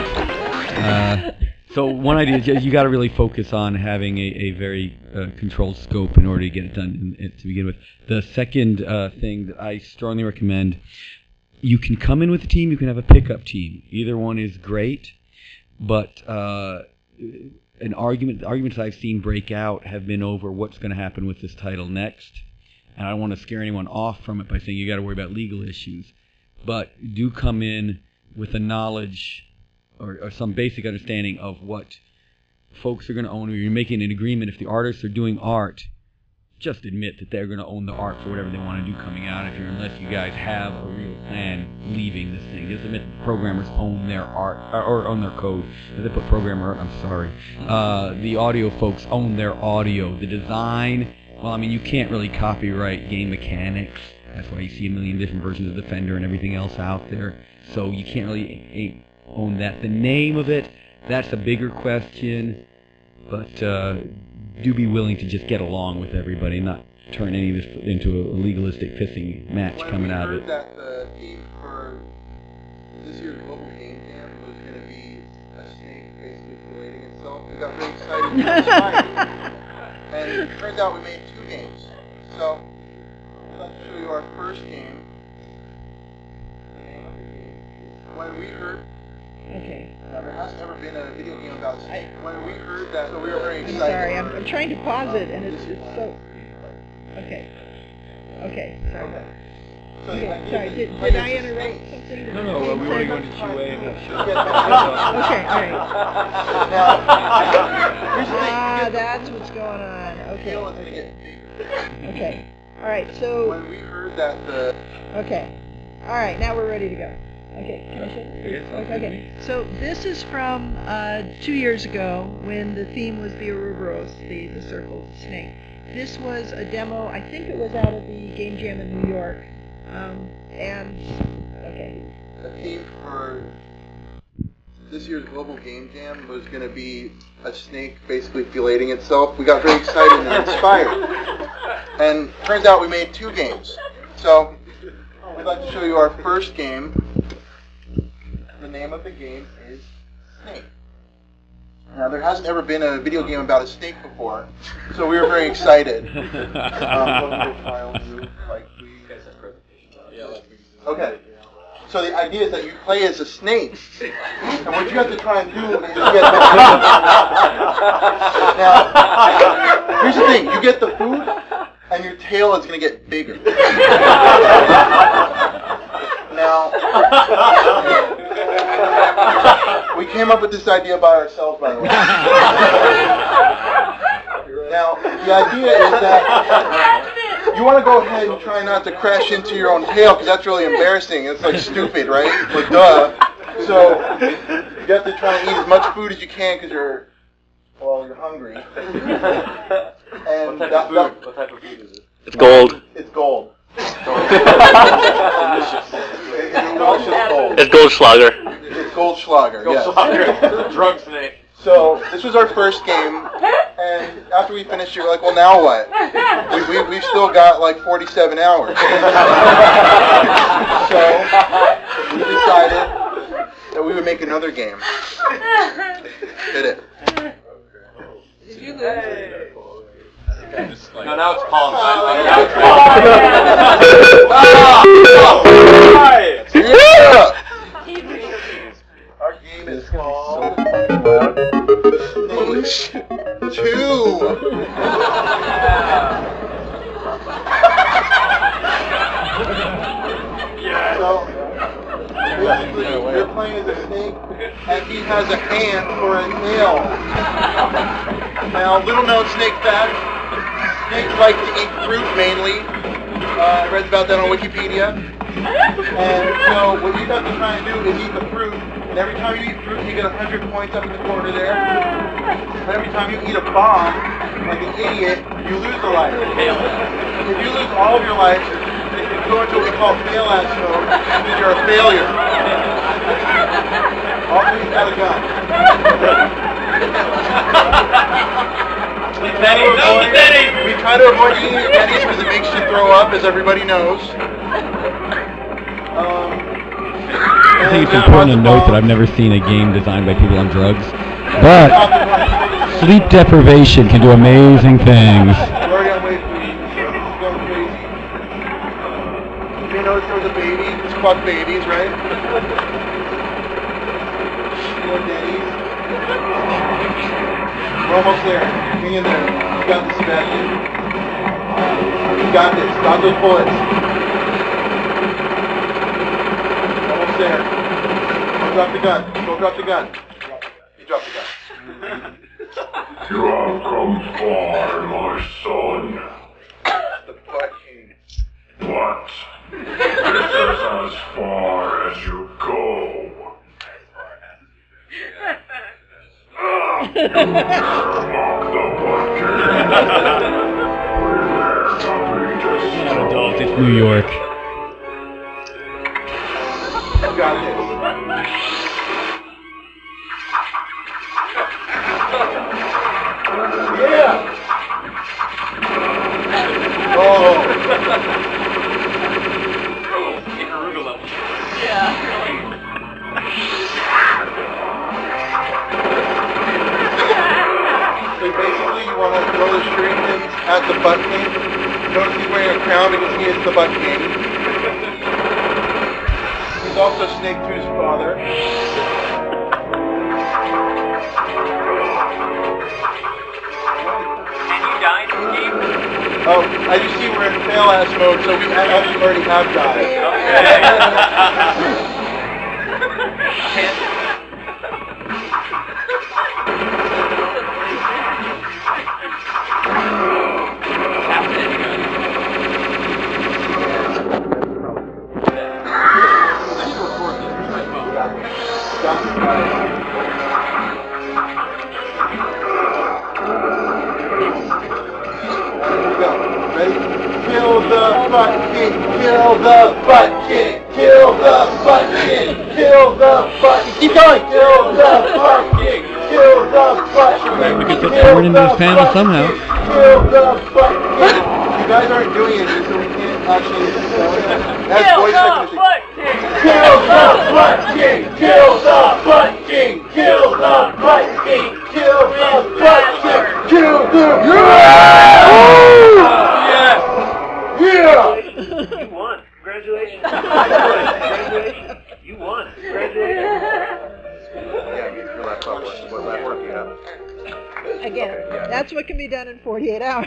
So one idea is you got to really focus on having a very controlled scope in order to get it done to begin with. The second thing that I strongly recommend, you can come in with a team, you can have a pickup team. Either one is great, but the arguments I've seen break out have been over what's going to happen with this title next. And I don't want to scare anyone off from it by saying you got to worry about legal issues. But do come in with a knowledge or some basic understanding of what folks are going to own. When you're making an agreement, if the artists are doing art, just admit that they're going to own the art for whatever they want to do coming out. Unless you guys have a real plan leaving this thing, just admit that the programmers own their art or own their code. If they put programmer art, I'm sorry. The audio folks own their audio. The design, well, I mean, you can't really copyright game mechanics. That's why you see a million different versions of Defender and everything else out there. So you can't really own that. The name of it, that's a bigger question, but do be willing to just get along with everybody and not turn any of this into a legalistic pissing match coming out of it. When we heard that the theme for this year's Global Game Jam was going to be a snake basically filleting itself, we got really excited and inspired. And it turned out we made 2 games. So, I'd like to show you our first game. The name of the game is When We Heard. Okay. Now, there hasn't ever been a video game about snake. When we heard that, so we were very I'm excited. sorry, I'm trying to pause it, and it's so... Okay. Okay, sorry. Okay. So Okay, the idea sorry, is did play I as a interrupt snake. something? No, we want to go into QA and Okay, all right. Now, here's the thing. That's what's going on. Okay. Tail is going to get bigger. Okay. All right, so... When we heard that the... Okay. All right, now we're ready to go. Okay, can I show you? Yes, Okay. So this is from 2 years ago when the theme was the Ouroboros, the circle, the snake. This was a demo, I think it was out of the Game Jam in New York. Okay. The theme for this year's Global Game Jam was going to be a snake basically filleting itself. We got very excited and inspired. And turns out we made 2 games. So, we'd like to show you our first game. The name of the game is Snake. Now, there hasn't ever been a video game about a snake before, so we were very excited. Okay. So the idea is that you play as a snake, and what you have to try and do is get the food. Now, here's the thing. You get the food, and your tail is going to get bigger. Now, we came up with this idea by ourselves, by the way. Now, the idea is that you want to go ahead and try not to crash into your own tail, because that's really embarrassing. It's like stupid, right? Like, duh. So, you have to try and eat as much food as you can, because your well, you're hungry. And What type of food is it? It's gold. It's gold. Delicious. It's delicious gold. It's Goldschlager. It's Goldschlager, yes. Drug snake. So this was our first game, and after we finished it, we're like, well, now what? We've still got like 47 hours. So we decided that we would make another game. Did it. Did you lose? No, now it's calm. Yeah! Our game is called Snake 2. So, basically, you're playing as a snake, and he has a hand for a tail. Now, little known snake fact, snakes like to eat fruit mainly. I read about that on Wikipedia. And so what you have to try and do is eat the fruit, and every time you eat fruit, you get 100 points up in the corner there. And every time you eat a bomb, like an idiot, you lose a life. If you lose all of your life, you go into what we call fail-ass mode, which means you're a failure. Also, he's got a gun. We try to avoid eating your pennies because it makes you throw up, as everybody knows. I think it's important to note that I've never seen a game designed by people on drugs, but sleep deprivation can do amazing things. We're already on wave 3. This is going crazy. You may notice there was a baby. It's called babies, right? More Denny's. We're almost there. Hang in there. You got this, Sebastian. You got this. Got those bullets. Almost there. Don't drop the gun. Don't drop the gun. You dropped the gun. You have come far, my son. The butt king. What? This is as far as you go. You dare mock the butt king. Prepare to be destroyed. Adult, it's New York. You got this. Yeah! Oh! So basically you want to throw the shurikens at the butt king. Notice he's wearing a crown because he is the butt king. He's also Snake 2's father. Oh, as you see, we're in fail-ass mode, so we actually already have died. Kill the butt king! Kill the butt king! Kill the butt king! Kill the butt king! Keep going! Kill the butt king! Kill the butt king! We can put that word into this panel somehow. Kill the butt king! You guys aren't doing anything, so we can't actually. That's voice recognition. Kill the butt king! Kill the butt king! Kill the butt king! Kill the butt king! Kill the Yeah! You won. Congratulations. Congratulations. You won. Congratulations. Yeah, get your laptop working out. Again, that's what can be done in 48 hours.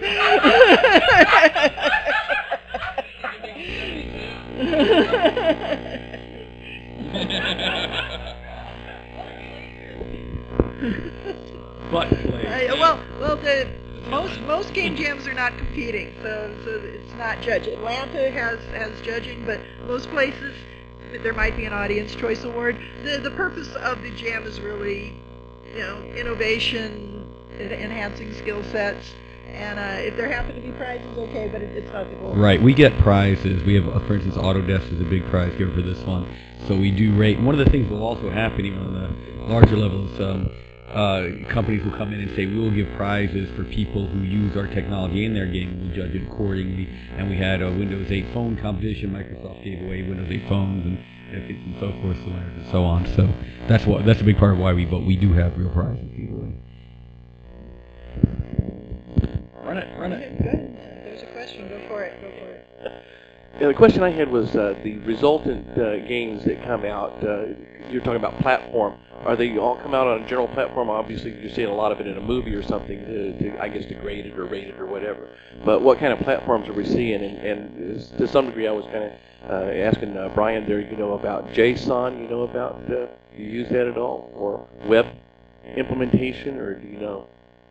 Butt play. Well, most game jams are not competing, so it's not judged. Atlanta has judging, but most places there might be an audience choice award. The purpose of the jam is really, innovation, enhancing skill sets. And if there happen to be prizes, okay, but it's not the goal. Right, we get prizes. We have, for instance, Autodesk is a big prize giver for this one. So we do rate. And one of the things that will also happen, even on the larger levels, companies will come in and say, we will give prizes for people who use our technology in their game, and we'll judge it accordingly. And we had a Windows 8 phone competition. Microsoft gave away Windows 8 phones and so forth, and so on. So that's a big part of why we vote. We do have real prizes usually. Run it. Good. There's a question. Go for it. Yeah, the question I had was the resultant games that come out. You're talking about platform. Are they all come out on a general platform? Obviously, you're seeing a lot of it in a movie or something to I guess, to grade it or rate it or whatever. But what kind of platforms are we seeing? And to some degree, I was kind of asking Brian there, about JSON, about, you use that at all? Or web implementation, or do you know?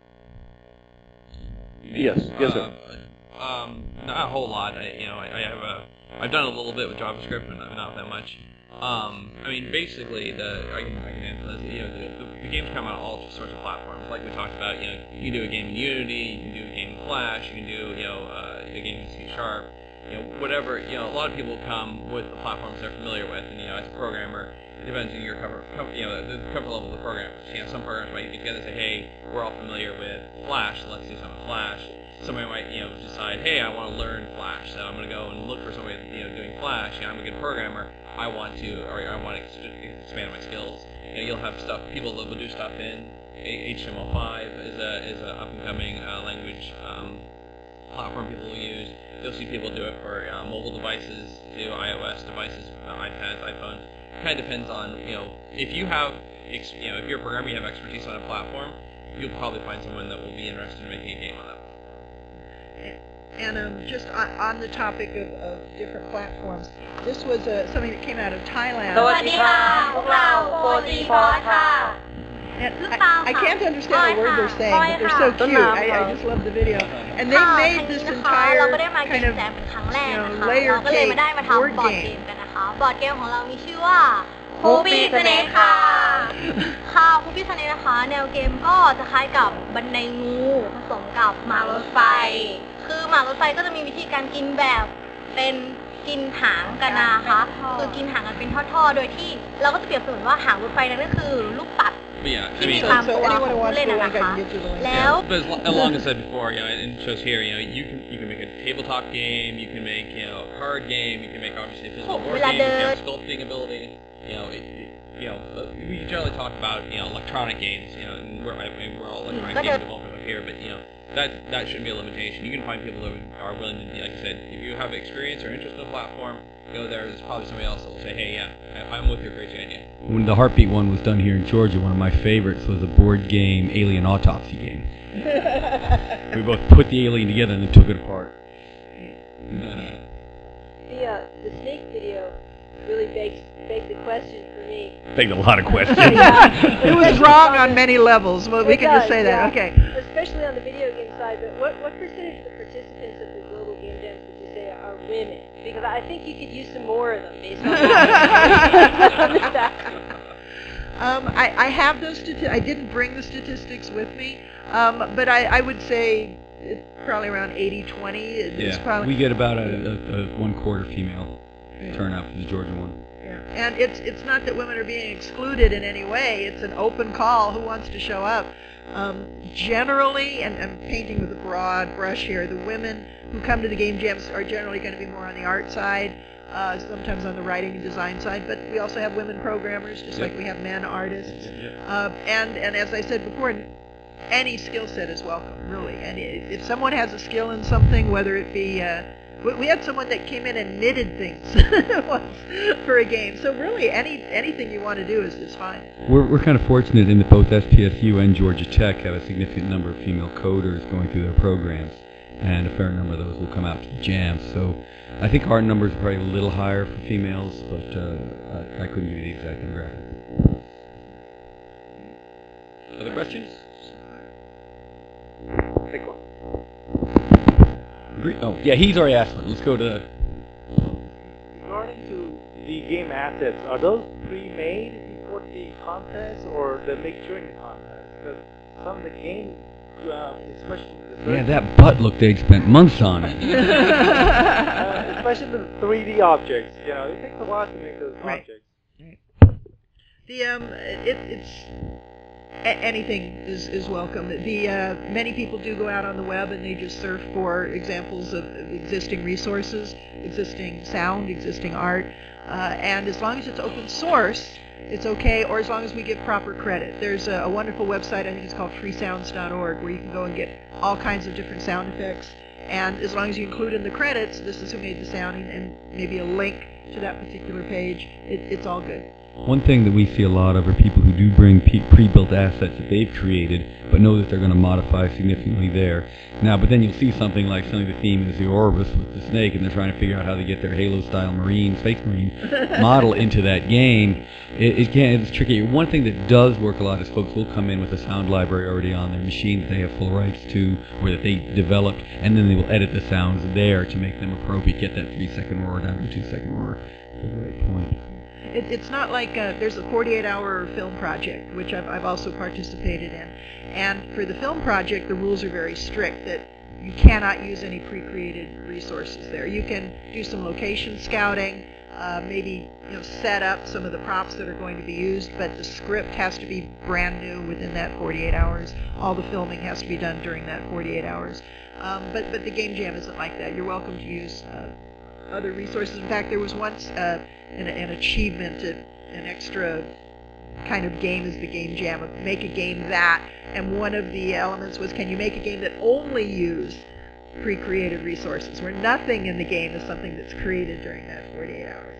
Yes, sir. Not a whole lot. I've done a little bit with JavaScript, but not that much. Basically, I can answer this. The games come out on all sorts of platforms. Like we talked about, you can do a game in Unity, you can do a game in Flash, you can do, a game in C#. Whatever. A lot of people come with the platforms they're familiar with, and as a programmer, it depends on your the comfort level of the programmers. Some programmers might get together and say, hey, we're all familiar with Flash, let's do something with Flash. Somebody might, decide, hey, I want to learn Flash, so I'm going to go and look for somebody, doing Flash. I'm a good programmer. I want to expand my skills. You'll have people that will do stuff in HTML5 is a up and coming language platform people will use. You'll see people do it for mobile devices, iOS devices, iPads, iPhones. It kind of depends on if you have if you're a programmer, you have expertise on a platform, you'll probably find someone that will be interested in making a game on that. And just on the topic of different platforms, this was something that came out of Thailand. And I can't understand a word they're saying, but they're so cute. I just love the video. And they made this entire kind of layer cake board game. บอร์ดเกมของเรามีชื่อว่า Poopy Snake ค่ะ Poopy Snake นะคะแนวเกมก็จะคล้ายกับบันไดงูผสมกับหมารถไฟคือหมารถไฟก็จะมีวิธีการกินแบบเป็นกินหางกันนะคะคือกินหางกันเป็นทอดๆโดยที่เราก็จะเปรียบเสมือนว่าหางรถไฟนั่นก็คือลูกปัด ที่มีตามตัวของผู้เล่นนะคะแล้ว But along as I said before, and it shows here, you can make a tabletop game, you can make a card game, you can make obviously a physical board game, you can have sculpting ability. We generally talk about electronic games, and we're all electronic game developers up here, but that shouldn't be a limitation. You can find people that are willing to, like I said, if you have experience or interest in a platform, there's probably somebody else that will say, hey, yeah, I'm with your crazy idea. When the Heartbeat one was done here in Georgia, one of my favorites was a board game Alien Autopsy game. We both put the alien together and then took it apart. The snake video really begs the question for me. Begged a lot of questions. It was wrong on many levels. Well, we can just say that. Okay. Especially on the video game side, but what percentage of the participants at the Global Game Jams would you say are women? Because I think you could use some more of them based on that. I have those statistics. I didn't bring the statistics with me, but I would say it's probably around 80-20. Yeah, we get about a 1/4 female turnout for the Georgia one. Yeah, and it's not that women are being excluded in any way. It's an open call. Who wants to show up? Generally, and I'm painting with a broad brush here, the women who come to the game jams are generally going to be more on the art side, sometimes on the writing and design side, but we also have women programmers, just like we have men artists. And as I said before, any skill set is welcome, really. And if someone has a skill in something, whether it be... we had someone that came in and knitted things once for a game. So really, anything you want to do is fine. We're kind of fortunate in that both SPSU and Georgia Tech have a significant number of female coders going through their programs, and a fair number of those will come out to the jams. So I think our numbers are probably a little higher for females, but I couldn't give you the exact demographic. Other questions? Take one. Oh, yeah, he's already asked one. Let's go to... Regarding to the game assets, are those pre-made before the contest, or they're made during the contest? Because some of the game especially Yeah, that butt looked they'd spent months on it. especially the 3D objects. You know, it takes a while to make those objects. Anything is welcome. Many people do go out on the web and they just surf for examples of existing resources, existing sound, existing art, and as long as it's open source, it's okay, or as long as we give proper credit. There's a wonderful website, I think it's called freesounds.org, where you can go and get all kinds of different sound effects, and as long as you include in the credits, this is who made the sound, and maybe a link to that particular page, it's all good. One thing that we see a lot of are people who do bring pre-built assets that they've created, but know that they're going to modify significantly there. Now, but then you'll see something like suddenly the theme is the Orbis with the snake, and they're trying to figure out how to get their Halo-style Space Marine model into that game. It's tricky. One thing that does work a lot is folks will come in with a sound library already on their machine that they have full rights to, or that they developed, and then they will edit the sounds there to make them appropriate, get that 3-second roar down to a 2-second roar at the right point. It's not like there's a 48-hour film project, which I've also participated in. And for the film project, the rules are very strict that you cannot use any pre-created resources there. You can do some location scouting, maybe set up some of the props that are going to be used, but the script has to be brand new within that 48 hours. All the filming has to be done during that 48 hours. But the Game Jam isn't like that. You're welcome to use other resources. In fact, there was once an achievement, an extra kind of game is the Game Jam, make a game that, and one of the elements was, can you make a game that only used pre-created resources, where nothing in the game is something that's created during that 48 hours.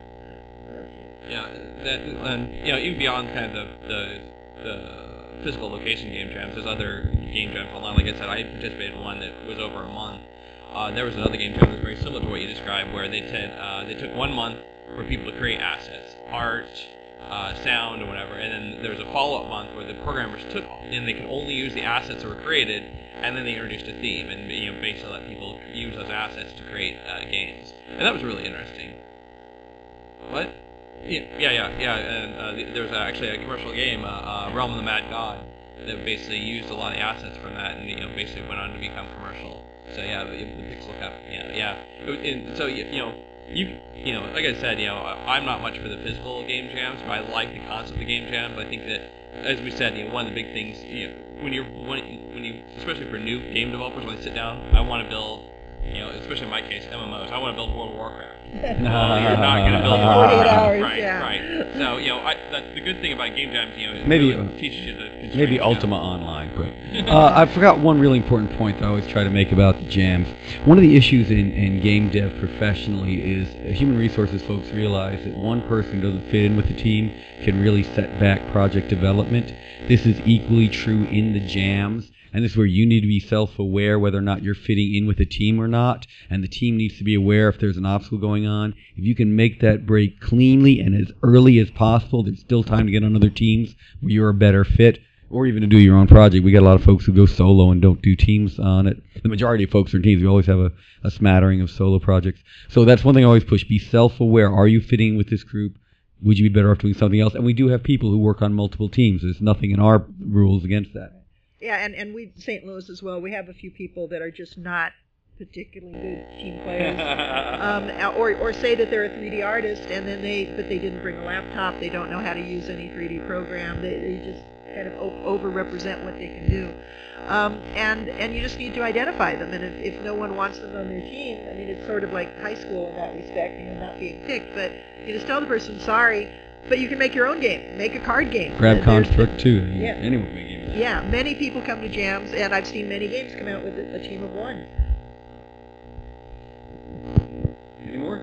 Yeah, and even beyond kind of the physical location game jams, there's other game jams online. Like I said, I participated in one that was over a month. There was another game jam that was very similar to what you described, where they said they took 1 month for people to create assets, art, sound, or whatever, and then there was a follow-up month where the programmers took, and they could only use the assets that were created, and then they introduced a theme, and basically let people use those assets to create games, and that was really interesting. What? Yeah, and there was actually a commercial game, Realm of the Mad God, that basically used a lot of the assets from that, and basically went on to become commercial. So yeah, the Pixel Cup, yeah. And so like I said, I'm not much for the physical game jams, but I like the concept of game jams. I think that, as we said, one of the big things, when you, especially for new game developers, when they sit down, I want to build, especially in my case, MMOs. I want to build World of Warcraft. You're not going to build 48 hours, right. So, that's the good thing about game jams, is maybe it teaches you to maybe Ultima Online, but I forgot one really important point that I always try to make about the jams. One of the issues in game dev professionally is human resources folks realize that one person who doesn't fit in with the team can really set back project development. This is equally true in the jams. And this is where you need to be self-aware whether or not you're fitting in with the team or not. And the team needs to be aware if there's an obstacle going on. If you can make that break cleanly and as early as possible, there's still time to get on other teams where you're a better fit, or even to do your own project. We got a lot of folks who go solo and don't do teams on it. The majority of folks are in teams. We always have a smattering of solo projects. So that's one thing I always push. Be self-aware. Are you fitting with this group? Would you be better off doing something else? And we do have people who work on multiple teams. There's nothing in our rules against that. Yeah, and we St. Louis as well. We have a few people that are just not particularly good team players, or say that they're a 3D artist and then they didn't bring a laptop. They don't know how to use any 3D program. They just kind of over-represent what they can do, and you just need to identify them. And if no one wants them on their team, I mean, it's sort of like high school in that respect, not being picked. But you just tell the person, sorry, but you can make your own game. Make a card game. Grab Construct too. Yeah. Anyone can make games. Yeah, many people come to jams, and I've seen many games come out with a team of one. Any more?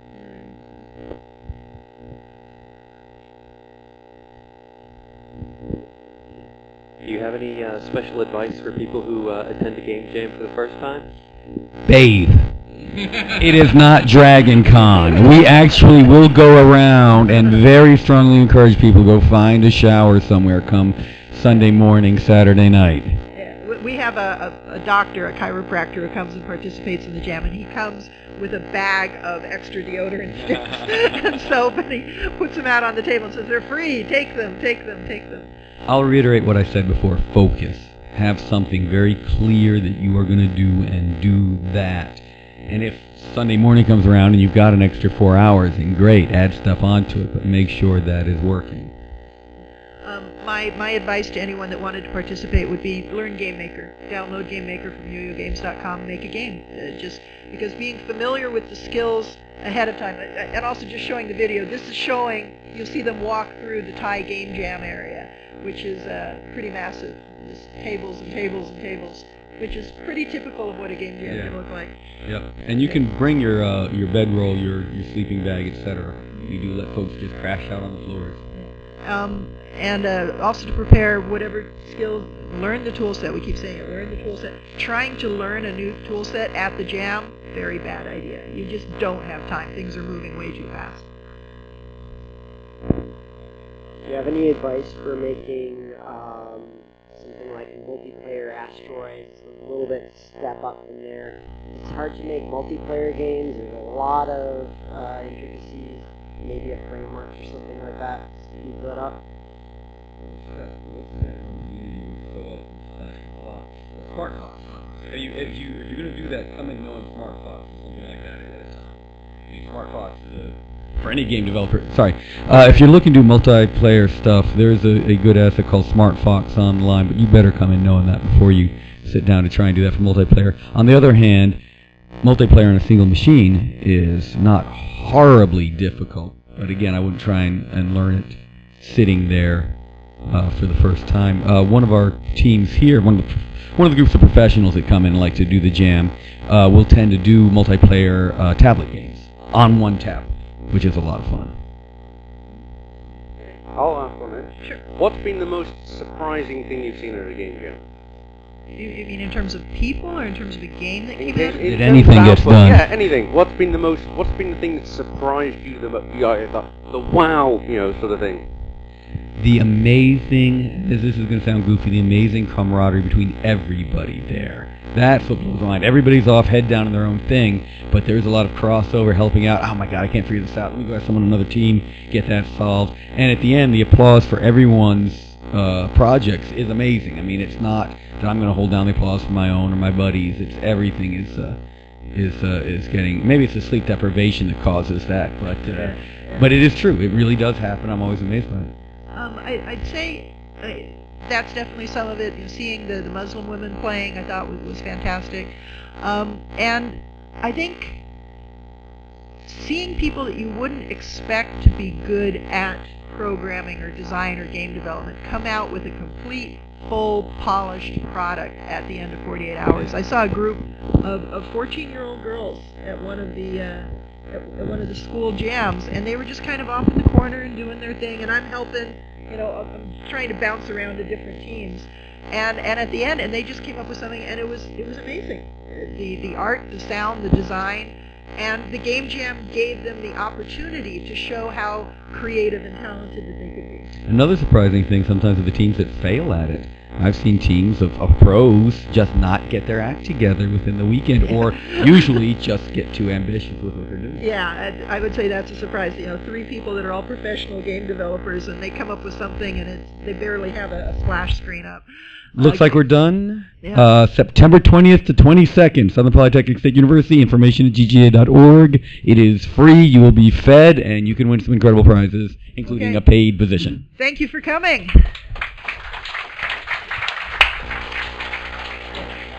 Do you have any special advice for people who attend a game jam for the first time? Bathe. It is not Dragon Con. We actually will go around and very strongly encourage people to go find a shower somewhere come Sunday morning, Saturday night. Yeah, we have a doctor, a chiropractor, who comes and participates in the jam, and he comes with a bag of extra deodorant sticks and soap, and he puts them out on the table and says, they're free, take them. I'll reiterate what I said before, focus. have something very clear that you are going to do and do that. And if Sunday morning comes around and you've got an extra 4 hours, then great, add stuff onto it, but make sure that is working. My advice to anyone that wanted to participate would be learn GameMaker. Download GameMaker from yoyogames.com and make a game. Just because being familiar with the skills ahead of time, and also just showing the video. This is showing, you'll see them walk through the Thai Game Jam area, which is pretty massive. Just tables and tables and tables, which is pretty typical of what a game jam can look like. Yep. And you can bring your bedroll, your sleeping bag, etc. You do let folks just crash out on the floors. And also to prepare whatever skills, learn the tool set. We keep saying it, learn the tool set. Trying to learn a new tool set at the jam, very bad idea. You just don't have time. Things are moving way too fast. Do you have any advice for making something like multiplayer Asteroids, a little bit step up from there? It's hard to make multiplayer games. There's a lot of intricacies, maybe a framework or something like that to be put up. Smart Fox. If you're going to do that, come in knowing Smart Fox or something like that ahead of time. Smart Fox for any game developer. Sorry. If you're looking to do multiplayer stuff, there's a good asset called Smart Fox online, but you better come in knowing that before you sit down to try and do that for multiplayer. On the other hand, multiplayer on a single machine is not horribly difficult, but again, I wouldn't try and learn it sitting there for the first time. One of our teams here, one of the groups of professionals that come in and like to do the jam, will tend to do multiplayer tablet games on one tablet, which is a lot of fun. I'll ask one then. Sure. What's been the most surprising thing you've seen at a game jam? You mean in terms of people or in terms of a game that came out? Did anything get done? Yeah, anything. What's been the thing that surprised you the wow, sort of thing? The amazing, this is going to sound goofy, the amazing camaraderie between everybody there. That's what blows my mind. Everybody's off, head down in their own thing, but there's a lot of crossover, helping out. Oh my God, I can't figure this out. Let me go ask someone on another team, get that solved. And at the end, the applause for everyone's projects is amazing. I mean, it's not that I'm going to hold down the applause for my own or my buddies. It's everything is getting. Maybe it's the sleep deprivation that causes that, but it is true. It really does happen. I'm always amazed by it. I'd say that's definitely some of it. Seeing the Muslim women playing, I thought was fantastic, and I think seeing people that you wouldn't expect to be good at programming or design or game development come out with a complete, full, polished product at the end of 48 hours. I saw a group of 14-year-old girls at one of the school jams, and they were just kind of off in the corner and doing their thing, and I'm helping. I'm trying to bounce around to different teams, and at the end, and they just came up with something, and it was amazing. The art, the sound, the design, and the game jam gave them the opportunity to show how creative and talented that they could be. Another surprising thing sometimes are the teams that fail at it. I've seen teams of pros just not get their act together within the weekend, or usually just get too ambitious with what they're doing. Yeah, I would say that's a surprise. 3 people that are all professional game developers, and they come up with something, and they barely have a splash screen up. Looks like we're done. Yeah. September 20th to 22nd, Southern Polytechnic State University. Information at gga.org. It is free. You will be fed, and you can win some incredible prizes, including a paid position. Thank you for coming.